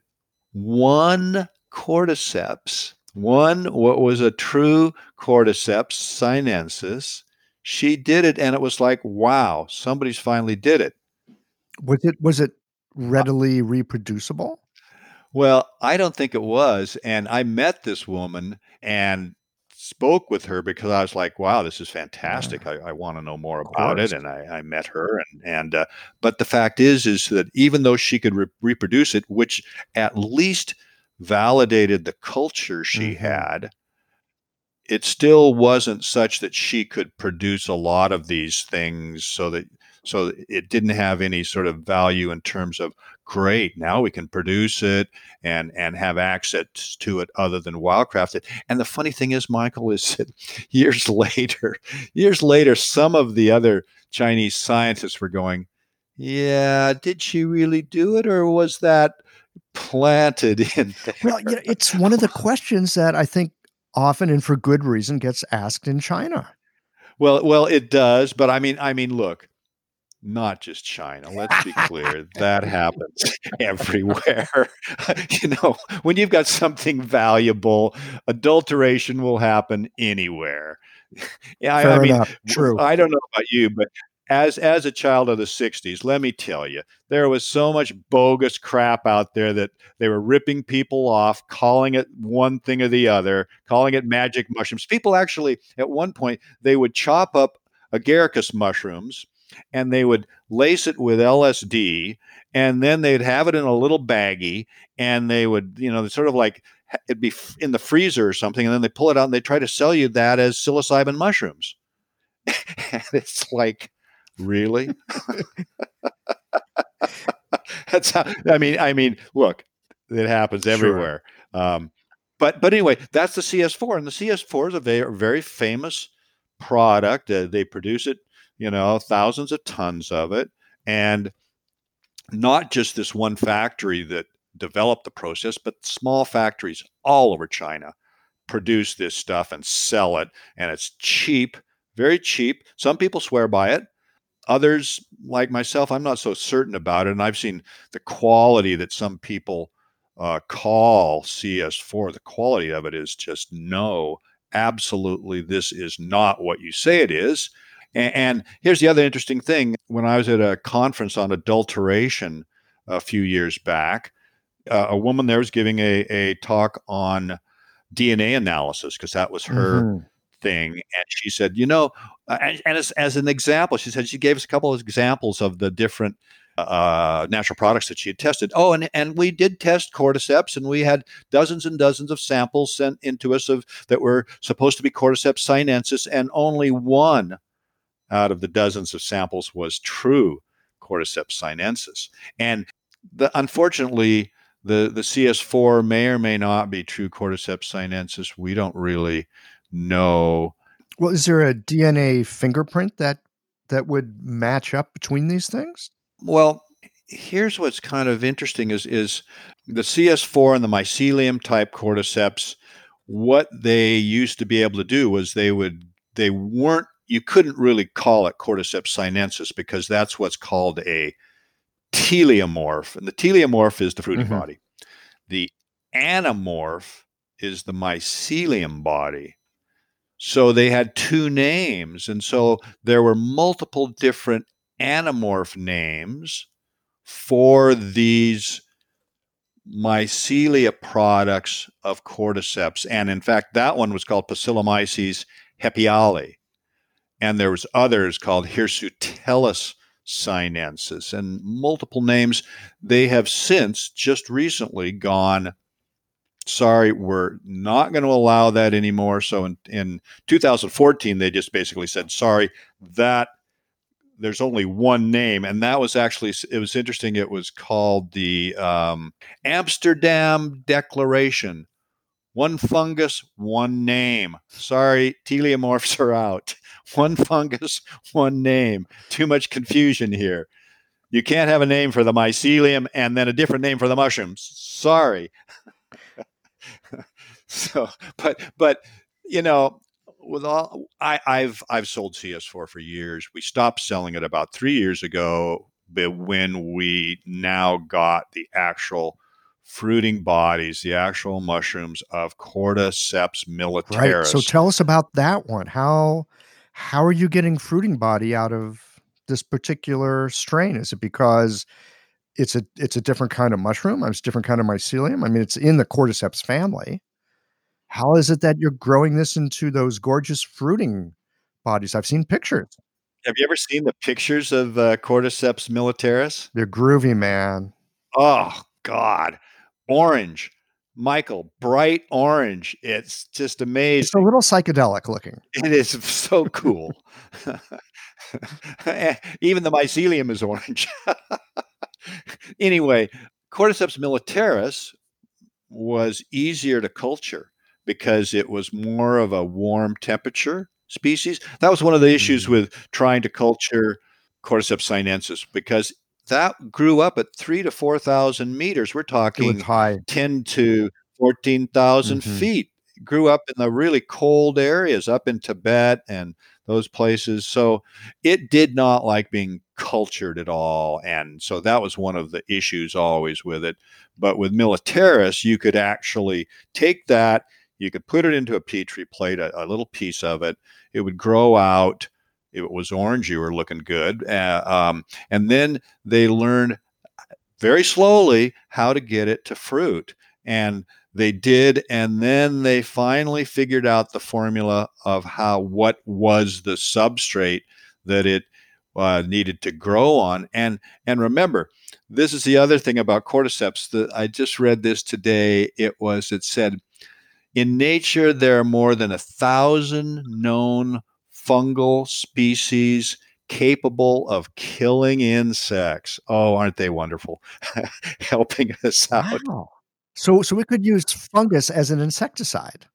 one cordyceps, one what was a true cordyceps sinensis. She did it, and it was like, wow, somebody's finally did it. Was it was it Uh, readily reproducible? Well, I don't think it was. And I met this woman and spoke with her because I was like, wow, this is fantastic. Yeah, I, I want to know more of about it. course. And I, I met her and, and uh, but the fact is, is that even though she could re- reproduce it, which at least validated the culture she Mhm. had, it still wasn't such that she could produce a lot of these things so that so it didn't have any sort of value in terms of great, now we can produce it and and have access to it other than wildcraft it. And the funny thing is, Michael, is that years later years later some of the other Chinese scientists were going, yeah, did she really do it, or was that planted in Well, there? you know, it's one of the questions that I think often and for good reason gets asked in China. Well, well, it does, but I mean, I mean, look, not just China. Let's be clear, that happens everywhere. You know, when you've got something valuable, adulteration will happen anywhere. Yeah, I, I Fair mean, enough. w- True. I don't know about you, but as as a child of the sixties, let me tell you, there was so much bogus crap out there that they were ripping people off, calling it one thing or the other, calling it magic mushrooms. People actually, at one point, they would chop up agaricus mushrooms and they would lace it with L S D, and then they'd have it in a little baggie, and they would, you know, sort of like it'd be in the freezer or something, and then they pull it out and they try to sell you that as psilocybin mushrooms. And it's like, really? That's how. I mean, I mean, look, it happens Sure. everywhere. Um, but but anyway, that's the C S four, and the C S four is a very very famous product. Uh, they produce it, you know, thousands of tons of it, and not just this one factory that developed the process, but small factories all over China produce this stuff and sell it, and it's cheap, very cheap. Some people swear by it. Others, like myself, I'm not so certain about it. And I've seen the quality that some people uh, call C S four. The quality of it is just no, absolutely, this is not what you say it is. And, and here's the other interesting thing. When I was at a conference on adulteration a few years back, uh, a woman there was giving a, a talk on D N A analysis because that was her Mhm. thing. And she said, you know, uh, and, and as, as an example, she said she gave us a couple of examples of the different uh, natural products that she had tested. Oh, and, and we did test cordyceps, and we had dozens and dozens of samples sent into us of that were supposed to be cordyceps sinensis, and only one out of the dozens of samples was true cordyceps sinensis. And the, unfortunately, The the C S four may or may not be true Cordyceps sinensis. We don't really know. Well, is there a D N A fingerprint that that would match up between these things? Well, here's what's kind of interesting is is the C S four and the mycelium type cordyceps, what they used to be able to do was they would they weren't you couldn't really call it Cordyceps sinensis because that's what's called a teleomorph. And the teleomorph is the fruiting Mhm. body. The anamorph is the mycelium body. So they had two names. And so there were multiple different anamorph names for these mycelia products of cordyceps. And in fact, that one was called Bacillomyces hepiale. And there was others called Hirsutellus sinensis and multiple names. They have since just recently gone, sorry, we're not going to allow that anymore. So in, in two thousand fourteen, they just basically said, sorry, that there's only one name, and that was actually, it was interesting. It was called the um, Amsterdam Declaration. One fungus, one name. Sorry, teleomorphs are out. One fungus, one name. Too much confusion here. You can't have a name for the mycelium and then a different name for the mushrooms. Sorry. So, but but you know, with all I, I've I've sold C S four for years. We stopped selling it about three years ago, but when we now got the actual fruiting bodies, the actual mushrooms of Cordyceps Right. So militaris. tell us about that one. How how are you getting fruiting body out of this particular strain? Is it because it's a it's a different kind of mushroom? It's a different kind of mycelium? I mean, it's in the Cordyceps family. How is it that you're growing this into those gorgeous fruiting bodies? I've seen pictures. Have you ever seen the pictures of uh, Cordyceps militaris? They're groovy, man. Oh God, orange, Michael, bright orange. It's just It's a amazing. little psychedelic looking. It is so cool. Even the mycelium is orange. Anyway, Cordyceps militaris was easier to culture because it was more of a warm temperature species. That was one of the issues Mm. with trying to culture Cordyceps sinensis because that grew up at three to four thousand meters. We're It was talking high. ten to fourteen thousand Mhm. feet. Grew up in the really cold areas up in Tibet and those places. So it did not like being cultured at all. And so that was one of the issues always with it. But with militaris, you could actually take that, you could put it into a petri plate, a, a little piece of it. It would grow out. If it was orange, you were looking good. Uh, um, and then they learned very slowly how to get it to fruit. And they did. And then they finally figured out the formula of how, what was the substrate that it uh, needed to grow on. And, and remember, this is the other thing about cordyceps that I just read this today. It was, it said, in nature, there are more than a thousand known fungal species capable of killing insects. Oh, aren't they wonderful? Helping us out. Wow. So so we could use fungus as an insecticide.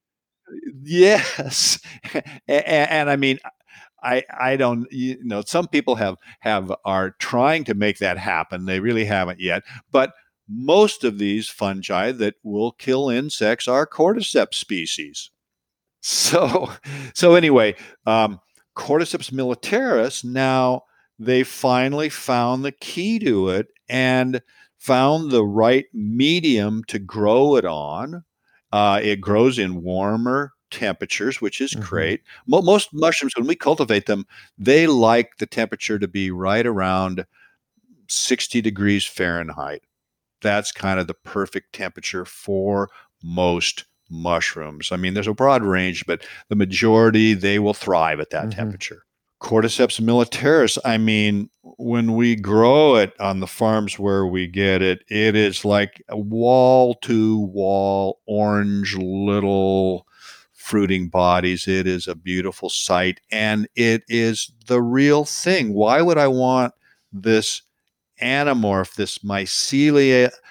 Yes. and, and I mean, I I don't you know some people have have are trying to make that happen. They really haven't yet, but most of these fungi that will kill insects are cordyceps species. So, so anyway, um, Cordyceps militaris. Now they finally found the key to it and found the right medium to grow it on. Uh, it grows in warmer temperatures, which is Mhm. great. Mo- most mushrooms, when we cultivate them, they like the temperature to be right around sixty degrees Fahrenheit. That's kind of the perfect temperature for most mushrooms. I mean, there's a broad range, but the majority, they will thrive at that Mhm. temperature. Cordyceps militaris, I mean, when we grow it on the farms where we get it, it is like a wall to wall orange little fruiting bodies. It is a beautiful sight and it is the real thing. Why would I want this anamorph, this mycelia?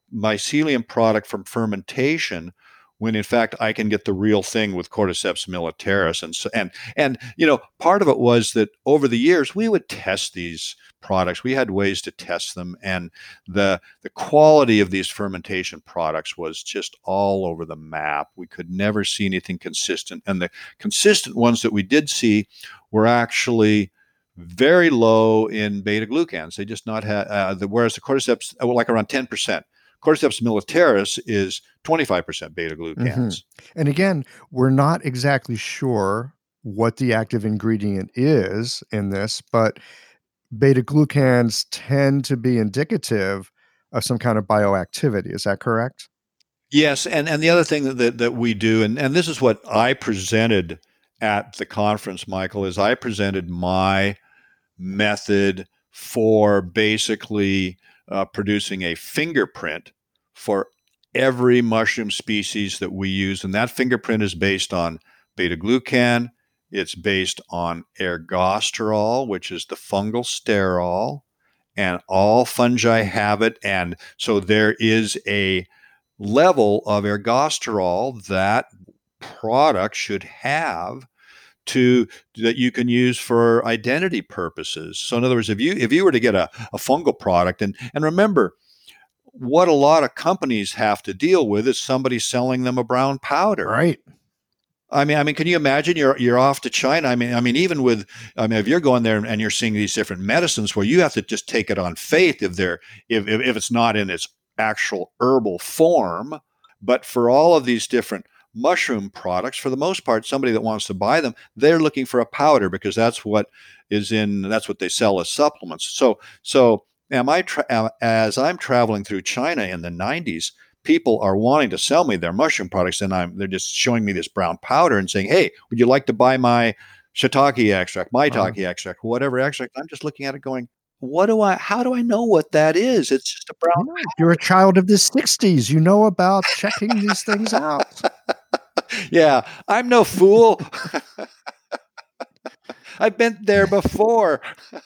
mycelium product from fermentation when in fact I can get the real thing with Cordyceps militaris. And so, and and you know, part of it was that over the years we would test these products. We had ways to test them, and the the quality of these fermentation products was just all over the map. We could never see anything consistent, and the consistent ones that we did see were actually very low in beta glucans. They just not had uh, the whereas the Cordyceps, uh, like around ten percent. Cordyceps militaris is twenty-five percent beta glucans. Mm-hmm. And again, we're not exactly sure what the active ingredient is in this, but beta glucans tend to be indicative of some kind of bioactivity. Is that correct? Yes, and, and the other thing that, that, that we do, and, and this is what I presented at the conference, Michael, is I presented my method for basically uh, producing a fingerprint for every mushroom species that we use. And that fingerprint is based on beta glucan. It's based on ergosterol, which is the fungal sterol, and all fungi have it. And so there is a level of ergosterol that product should have to that you can use for identity purposes. So in other words, if you if you were to get a, a fungal product, and and remember what a lot of companies have to deal with is somebody selling them a brown powder. Right. I mean, I mean, can you imagine you're you're off to China? I mean, I mean, even with, I mean, if you're going there and you're seeing these different medicines where you have to just take it on faith if they're if if, if it's not in its actual herbal form, but for all of these different mushroom products, for the most part, somebody that wants to buy them, they're looking for a powder because that's what is in that's what they sell as supplements. So so am I tra- as I'm traveling through China in the nineties, people are wanting to sell me their mushroom products, and I'm they're just showing me this brown powder and saying, "Hey, would you like to buy my shiitake extract, maitake uh, extract, whatever extract?" I'm just looking at it going, "What do I? How do I know what that is? It's just a brown you know, powder." You're a child of the sixties. You know about checking these things out. Yeah, I'm no fool. I've been there before.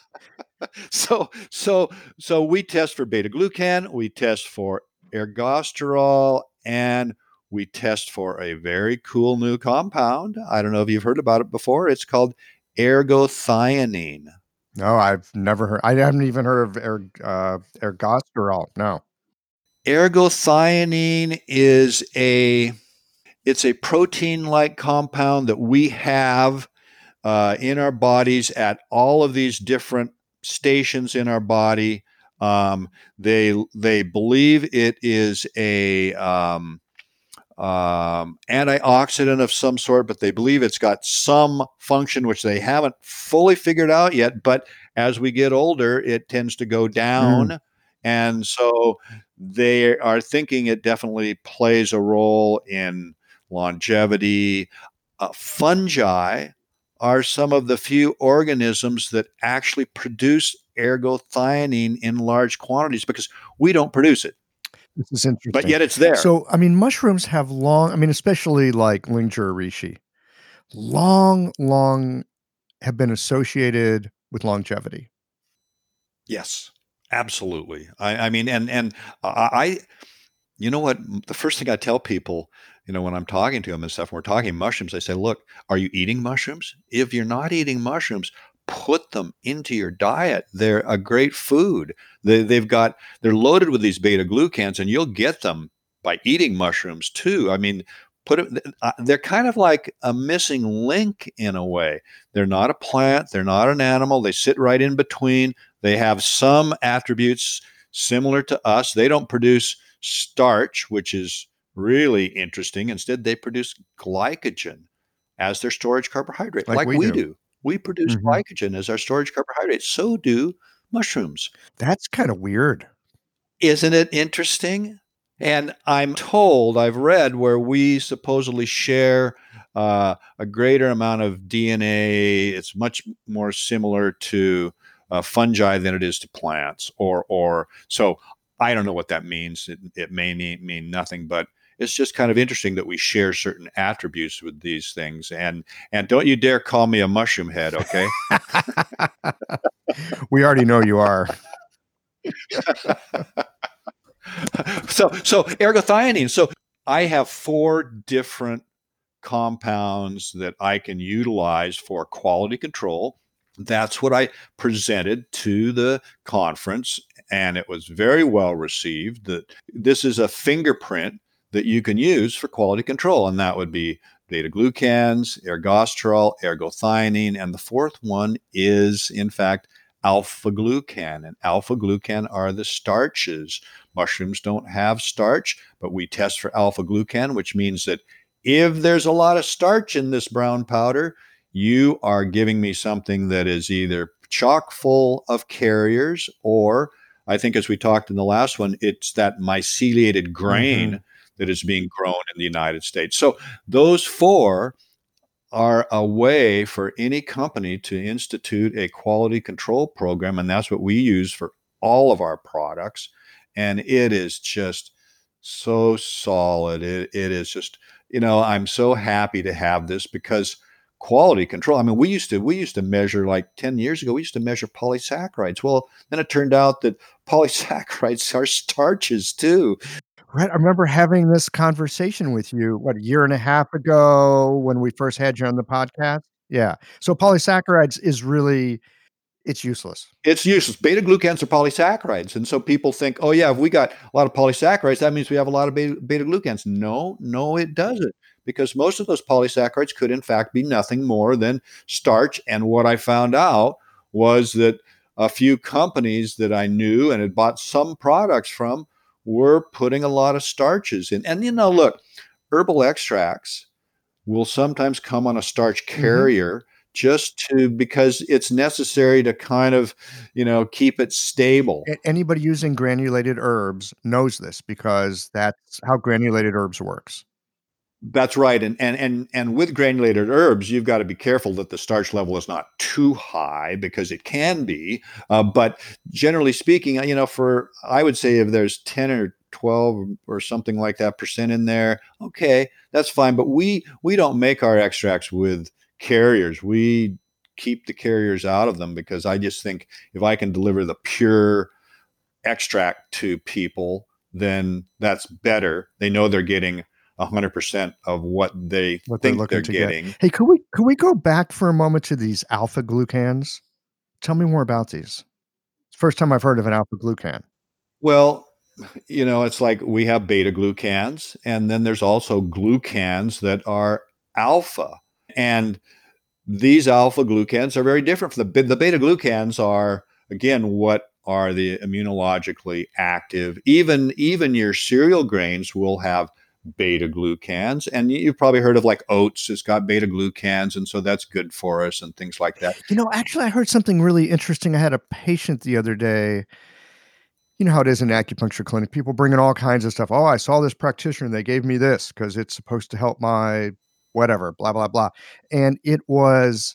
so so so we test for beta glucan, we test for ergosterol, and we test for a very cool new compound. I don't know if you've heard about it before. It's called ergothioneine. No, I've never heard. I haven't even heard of er, uh, ergosterol. No. Ergothioneine is a it's a protein-like compound that we have uh, in our bodies at all of these different stations in our body. Um, they they believe it is a um, um, antioxidant of some sort, but they believe it's got some function which they haven't fully figured out yet. But as we get older, it tends to go down. Mm. And so they are thinking it definitely plays a role in longevity. Uh, fungi are some of the few organisms that actually produce ergothioneine in large quantities because we don't produce it. This is interesting. But yet it's there. So, I mean, mushrooms have long, I mean, especially like Lingera reishi, long, long have been associated with longevity. Yes, absolutely. I, I mean, and and I, you know what? The first thing I tell people, you know, when I'm talking to them and stuff, when we're talking mushrooms, I say, look, are you eating mushrooms? If you're not eating mushrooms, put them into your diet. They're a great food. They, they've got, they're loaded with these beta glucans, and you'll get them by eating mushrooms too. I mean, put it, they're kind of like a missing link in a way. They're not a plant. They're not an animal. They sit right in between. They have some attributes similar to us. They don't produce starch, which is really interesting. Instead, they produce glycogen as their storage carbohydrate, like, like we, we do. do. We produce mm-hmm. glycogen as our storage carbohydrate. So do mushrooms. That's kind of weird. Isn't it interesting? And I'm told, I've read where we supposedly share uh, a greater amount of D N A. It's much more similar to uh, fungi than it is to plants. Or, or so I don't know what that means. It, it may mean, mean nothing, but it's just kind of interesting that we share certain attributes with these things. And and don't you dare call me a mushroom head, okay? We already know you are. so so ergothioneine. So I have four different compounds that I can utilize for quality control. That's what I presented to the conference, and it was very well received. That this is a fingerprint that you can use for quality control, and that would be beta glucans, ergosterol, ergothioneine, and the fourth one is, in fact, alpha glucan. And alpha glucan are the starches. Mushrooms don't have starch, but we test for alpha glucan, which means that if there's a lot of starch in this brown powder, you are giving me something that is either chock full of carriers, or I think, as we talked in the last one, it's that myceliated grain Mm-hmm. that is being grown in the United States. So those four are a way for any company to institute a quality control program. And that's what we use for all of our products. And it is just so solid. It, it is just, you know, I'm so happy to have this because quality control. I mean, we used to we used to measure like ten years ago, we used to measure polysaccharides. Well, then it turned out that polysaccharides are starches too. Right, I remember having this conversation with you, what, a year and a half ago when we first had you on the podcast? Yeah. So polysaccharides is really it's useless. It's useless. Beta glucans are polysaccharides. And so people think, oh, yeah, if we got a lot of polysaccharides, that means we have a lot of beta, beta glucans. No, no, it doesn't. Because most of those polysaccharides could, in fact, be nothing more than starch. And what I found out was that a few companies that I knew and had bought some products from were putting a lot of starches in. And, you know, look, herbal extracts will sometimes come on a starch Mhm. carrier just to because it's necessary to kind of, you know, keep it stable. A anybody using granulated herbs knows this because that's how granulated herbs works. That's right. And and and and with granulated herbs, you've got to be careful that the starch level is not too high because it can be. Uh, but generally speaking, you know, for I would say if there's ten or twelve or something like that percent in there, okay, that's fine. But we we don't make our extracts with carriers. We keep the carriers out of them because I just think if I can deliver the pure extract to people, then that's better. They know they're getting one hundred percent of what they What they're think they're looking to get. getting. Hey, could we could we go back for a moment to these alpha glucans? Tell me more about these. It's the first time I've heard of an alpha glucan. Well, you know, it's like we have beta glucans, and then there's also glucans that are alpha. And these alpha glucans are very different from the, the beta glucans are, again, what are the immunologically active. Even, even your cereal grains will have beta glucans. And you've probably heard of like oats, it's got beta glucans, and so that's good for us and things like that. You know, actually, I heard something really interesting. I had a patient the other day. You know how it is in an acupuncture clinic. People bring in all kinds of stuff. Oh, I saw this practitioner and they gave me this because it's supposed to help my whatever, blah, blah, blah. And it was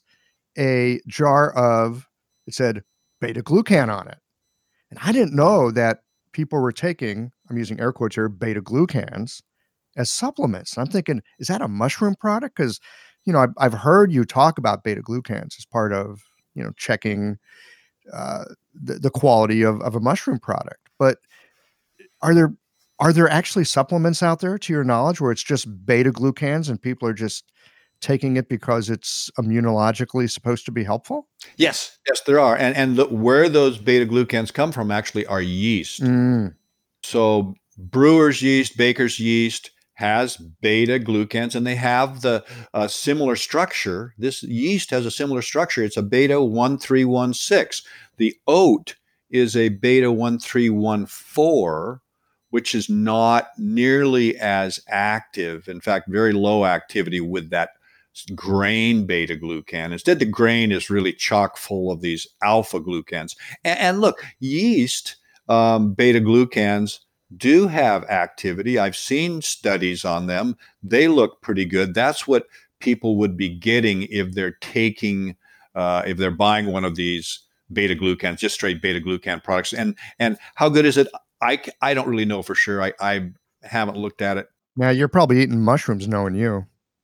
a jar of, it said beta glucan on it. And I didn't know that people were taking, I'm using air quotes here, beta glucans as supplements. And I'm thinking, is that a mushroom product? Because, you know, I've, I've heard you talk about beta glucans as part of, you know, checking uh, the, the quality of, of a mushroom product. But are there are there actually supplements out there, to your knowledge, where it's just beta glucans and people are just taking it because it's immunologically supposed to be helpful? Yes, yes, there are. And and the, where those beta glucans come from actually are yeast. Mm. So brewer's yeast, baker's yeast has beta glucans, and they have the uh, similar structure. This yeast has a similar structure. It's a beta one three one six. The oat is a beta one three one four, which is not nearly as active. In fact, very low activity with that grain beta glucan. Instead, the grain is really chock full of these alpha glucans. And, and look, yeast um, beta glucans do have activity. I've seen studies on them. They look pretty good. That's what people would be getting if they're taking, uh, if they're buying one of these beta glucans, just straight beta glucan products. And and how good is it? I, I don't really know for sure. I, I haven't looked at it. Now you're probably eating mushrooms knowing you.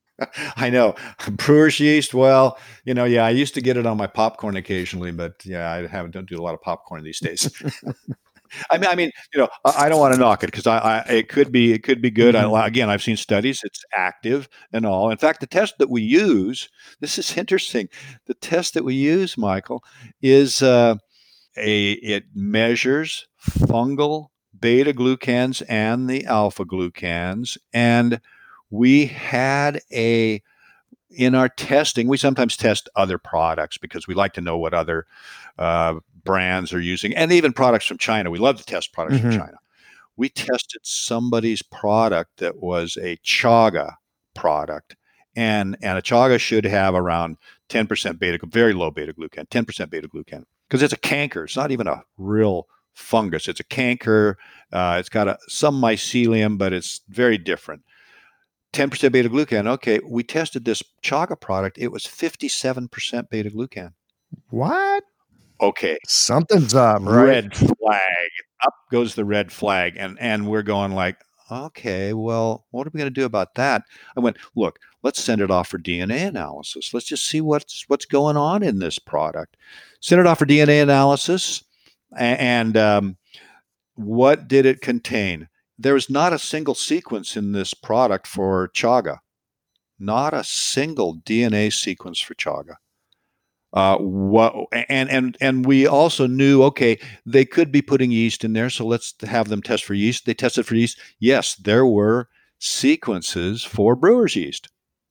I know. Brewer's yeast, well, you know, yeah, I used to get it on my popcorn occasionally, but yeah, I haven't don't do a lot of popcorn these days. I mean, I mean, you know, I, I don't want to knock it because I, I, it could be, it could be good. Mhm. I, again, I've seen studies; it's active and all. In fact, the test that we use, this is interesting. The test that we use, Michael, is uh, a it measures fungal beta glucans and the alpha glucans, and we had a in our testing, we sometimes test other products because we like to know what other uh, brands are using, and even products from China. We love to test products from Mhm. China. We tested somebody's product that was a chaga product, and and a chaga should have around ten percent beta, very low beta glucan, ten percent beta glucan, because it's a canker. It's not even a real fungus. It's a canker. Uh, it's got a, some mycelium, but it's very different. ten percent beta glucan. Okay, we tested this chaga product. It was fifty-seven percent beta glucan. What? Okay, Something's up, right? red flag. Up goes the red flag, and and we're going like, okay, well, what are we going to do about that? I went, look, let's send it off for D N A analysis. Let's just see what's what's going on in this product. Send it off for D N A analysis, and um, what did it contain? There was not a single sequence in this product for chaga. Not a single D N A sequence for chaga. Uh, what and and and we also knew, okay, they could be putting yeast in there, so let's have them test for yeast. They tested for yeast. Yes, there were sequences for brewer's yeast.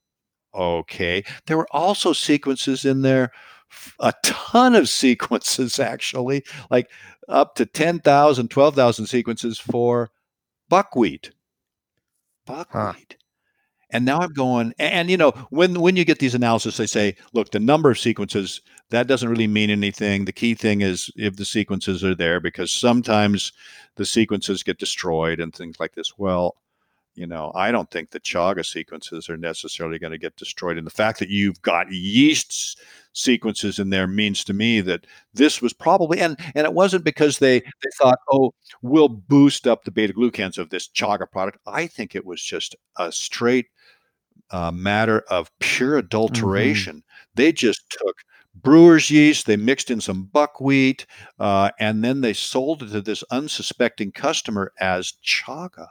Okay, there were also sequences in there, a ton of sequences actually, like up to ten thousand, twelve thousand sequences for buckwheat. Huh. Buckwheat. And now I'm going, and you know, when when you get these analysis, they say, look, the number of sequences, that doesn't really mean anything. The key thing is if the sequences are there, because sometimes the sequences get destroyed and things like this. Well, you know, I don't think the chaga sequences are necessarily going to get destroyed. And the fact that you've got yeast sequences in there means to me that this was probably, and and it wasn't because they they thought, oh, we'll boost up the beta glucans of this chaga product. I think it was just a straight uh, matter of pure Mhm. adulteration. They just took brewer's yeast, they mixed in some buckwheat, uh, and then they sold it to this unsuspecting customer as chaga.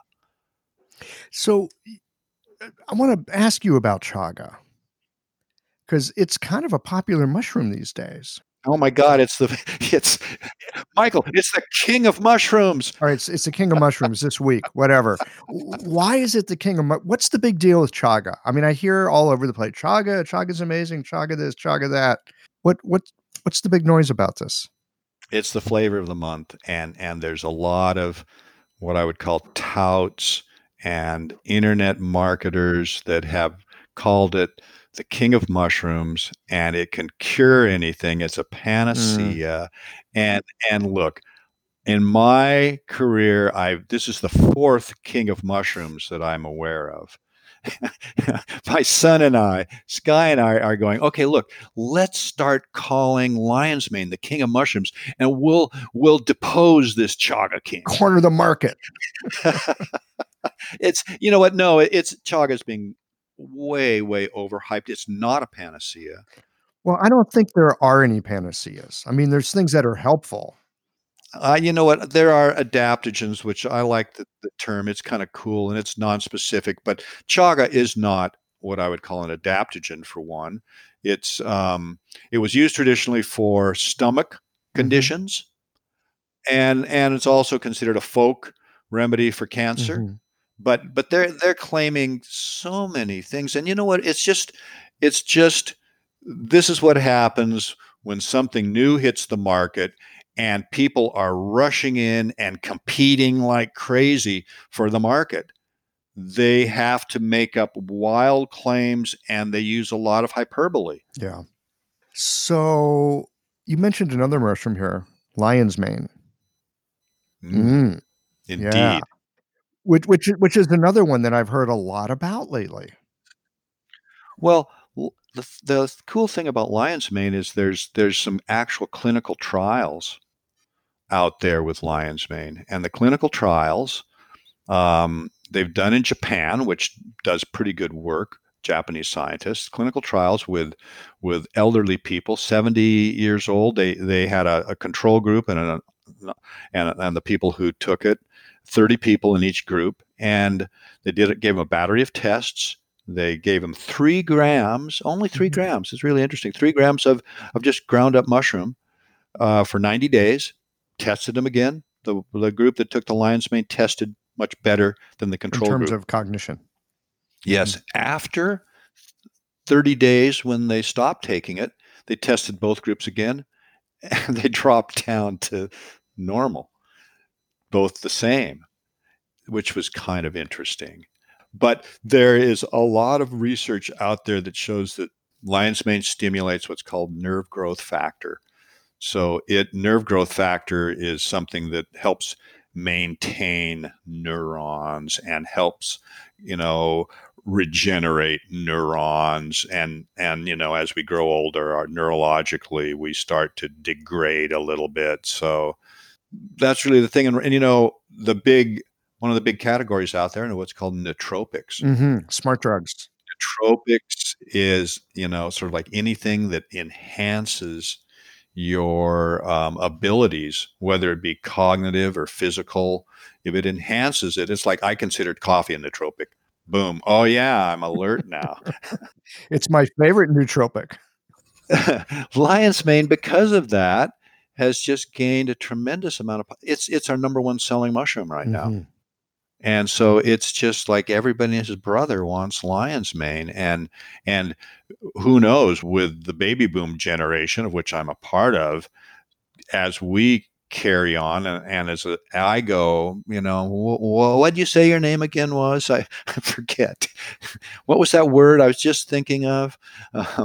So, I wanna ask you about chaga because it's kind of a popular mushroom these days. Oh my God! It's the it's Michael. It's the king of mushrooms. Alright, it's it's the king of mushrooms this week, whatever. W Why is it the king of mu what's the big deal with chaga? I mean, I hear all over the place, "Chaga, chaga's amazing, chaga this, chaga that." What what what's the big noise about this? It's the flavor of the month, and and there's a lot of what I would call touts and internet marketers that have called it the king of mushrooms, and it can cure anything. It's a Mm. panacea. And and look, in my career, I've this is the fourth king of mushrooms that I'm aware of. My son and I, Sky and I, are going, okay, look, let's start calling lion's mane the king of mushrooms, and we'll we'll depose this chaga king. Corner the market. It's, you know what? No, it's chaga's being way, way overhyped. It's not a panacea. Well, I don't think there are any panaceas. I mean, there's things that are helpful. Uh, you know what? There are adaptogens, which I like the, the term. It's kind of cool and it's non-specific, but chaga is not what I would call an adaptogen for one. It's um, it was used traditionally for stomach Mhm, conditions, and and it's also considered a folk remedy for cancer. mhm. But but they're they're claiming so many things, and you know what? It's just it's just this is what happens when something new hits the market and people are rushing in and competing like crazy for the market. They have to make up wild claims and they use a lot of hyperbole. Yeah. So, you mentioned another mushroom here, lion's mane. Mm, Mm, yeah. indeed. Which which i which is another one that I've heard a lot about lately. Well, l- the, the cool thing about lion's mane is there's there's some actual clinical trials out there with lion's mane, and the clinical trials um, they've done in Japan, which does pretty good work. Japanese scientists, clinical trials with with elderly people, seventy years old. They they had a, a control group and a, and and the people who took it, thirty people in each group, and they did it. Gave them a battery of tests. They gave them three grams, only three Mhm. grams. It's really interesting. Three grams of of just ground up mushroom uh, for ninety days. Tested them again. The the group that took the lion's mane tested much better than the In control terms group. of cognition. Yes, Mhm. after thirty days when they stopped taking it, they tested both groups again and they dropped down to normal, both the same, which was kind of interesting. But there is a lot of research out there that shows that lion's mane stimulates what's called nerve growth factor. So it nerve growth factor is something that helps maintain neurons and helps, you know, regenerate neurons, and and you know, as we grow older, our neurologically we start to degrade a little bit. So that's really the thing. And, and you know, the big one of the big categories out there are what's called nootropics. Mhm. Smart drugs. Nootropics is, you know, sort of like anything that enhances your um, abilities, whether it be cognitive or physical. If it enhances it, it's like I considered coffee a nootropic. Boom. Oh, yeah, I'm alert now. It's my favorite nootropic. Lion's mane, because of that, has just gained a tremendous amount of. It's it's our number one selling mushroom right now. Mhm. And so it's just like everybody and his brother wants lion's mane, and and who knows, with the baby boom generation of which I'm a part of, as we carry on, and, and as a, I go, you know, wh- wh- what'd you say your name again was? I, I forget. What was that word I was just thinking of? Um,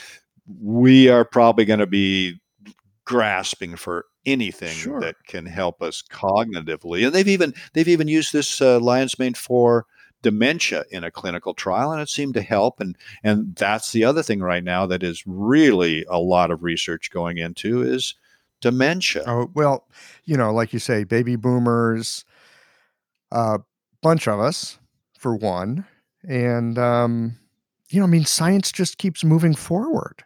we are probably going to be grasping for anything that Sure. can help us cognitively. And they've even they've even used this uh, lion's mane for dementia in a clinical trial, and it seemed to help. And and that's the other thing right now that is really a lot of research going into is dementia. Oh, well, you know, like you say, baby boomers, a bunch of us, for one, and, um, you know, I mean, science just keeps moving forward,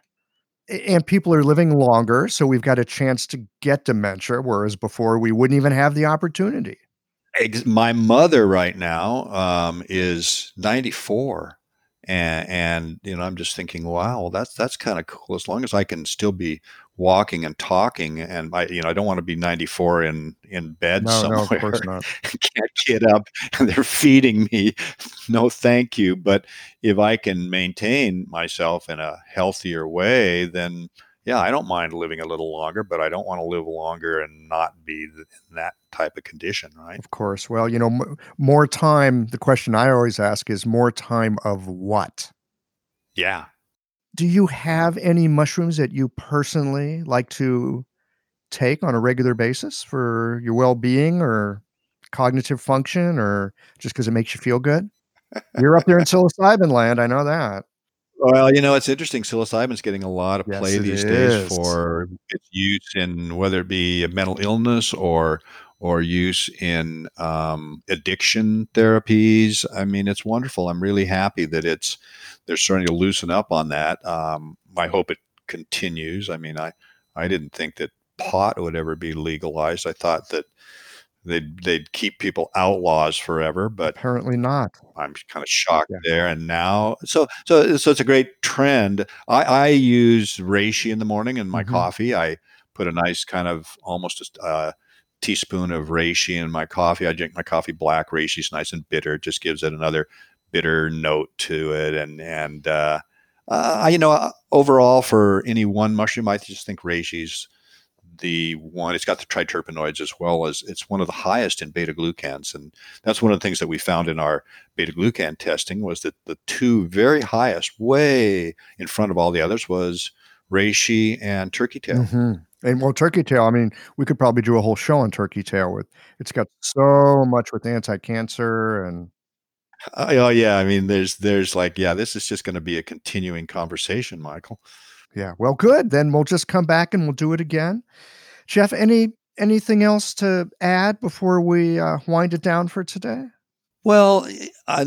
a and people are living longer, so we've got a chance to get dementia, whereas before we wouldn't even have the opportunity. Ex- my mother right now um, is ninety-four, and and you know, I'm just thinking, wow, well, that's that's kind of cool. As long as I can still be walking and talking, and I, you know, I don't want to be ninety-four in in bed No, no, of somewhere, course not. can't get up, and they're feeding me. No, thank you. But if I can maintain myself in a healthier way, then yeah, I don't mind living a little longer, but I don't want to live longer and not be in that type of condition, right? Of course. Well, you know, m more time the question I always ask is more time of what? Yeah. Do you have any mushrooms that you personally like to take on a regular basis for your well-being or cognitive function or just because it makes you feel good? You're up there in psilocybin land, I know that. Well, you know, it's interesting. Psilocybin's getting a lot of Yes, play it these days is. for its use in whether it be a mental illness or or use in um, addiction therapies. I mean, it's wonderful. I'm really happy that it's they're starting to loosen up on that. Um, I hope it continues. I mean, I I didn't think that pot would ever be legalized. I thought that they'd they'd keep people outlaws forever, but Apparently not. I'm kind of shocked Yeah. there. And now, so so so it's a great trend. I, I use reishi in the morning in my Mhm. coffee. I put a nice kind of almost a uh, teaspoon of reishi in my coffee. I drink my coffee black. Reishi's nice and bitter. It just gives it another bitter note to it. And and uh, uh, you know, uh, overall for any one mushroom, I just think reishi's the one. It's got the triterpenoids as well as it's one of the highest in beta glucans, and that's one of the things that we found in our beta glucan testing was that the two very highest, way in front of all the others, was reishi and turkey tail. Mhm. And well, turkey tail, I mean, we could probably do a whole show on turkey tail with it's got so much with anti-cancer and Uh, oh yeah, I mean, there's there's like yeah, this is just going to be a continuing conversation, Michael. yeah, well, good, then we'll just come back and we'll do it again. Jeff, any anything else to add before we, uh, wind it down for today? Well, I,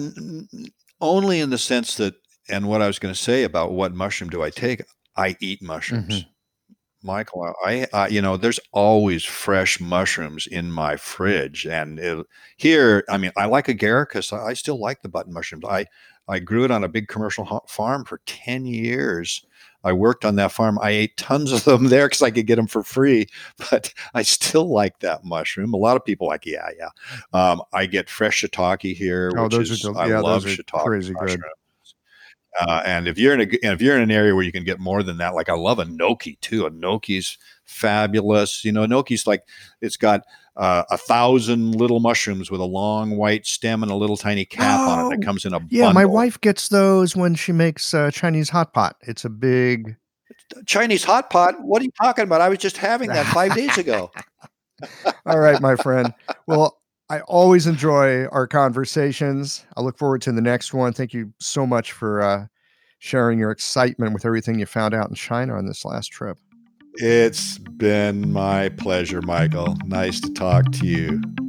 only in the sense that, and what I was going to say about what mushroom do I take? I eat mushrooms. Mhm. Michael, I, I, you know, there's always fresh mushrooms in my fridge, and it, here, I mean, I like agaricus. I, I still like the button mushrooms. I, I grew it on a big commercial ho- farm for ten years. I worked on that farm. I ate tons of them there because I could get them for free, but I still like that mushroom. A lot of people like, yeah, yeah. Um, I get fresh shiitake here, Oh, which those are is, del I yeah, love those are shiitake crazy good. mushroom. Uh, and if you're in a and if you're in an area where you can get more than that, like I love a gnocchi too. A gnocchi's fabulous. You know, gnocchi's like it's got uh, a thousand little mushrooms with a long white stem and a little tiny cap on it, and it Oh, comes in a yeah, my bundle. wife gets those when she makes, uh, Chinese hot pot. It's a big Chinese hot pot? What are you talking about? I was just having that five days ago. All right, my friend. Well, I always enjoy our conversations. I look forward to the next one. Thank you so much for, uh, sharing your excitement with everything you found out in China on this last trip. It's been my pleasure, Michael. Nice to talk to you.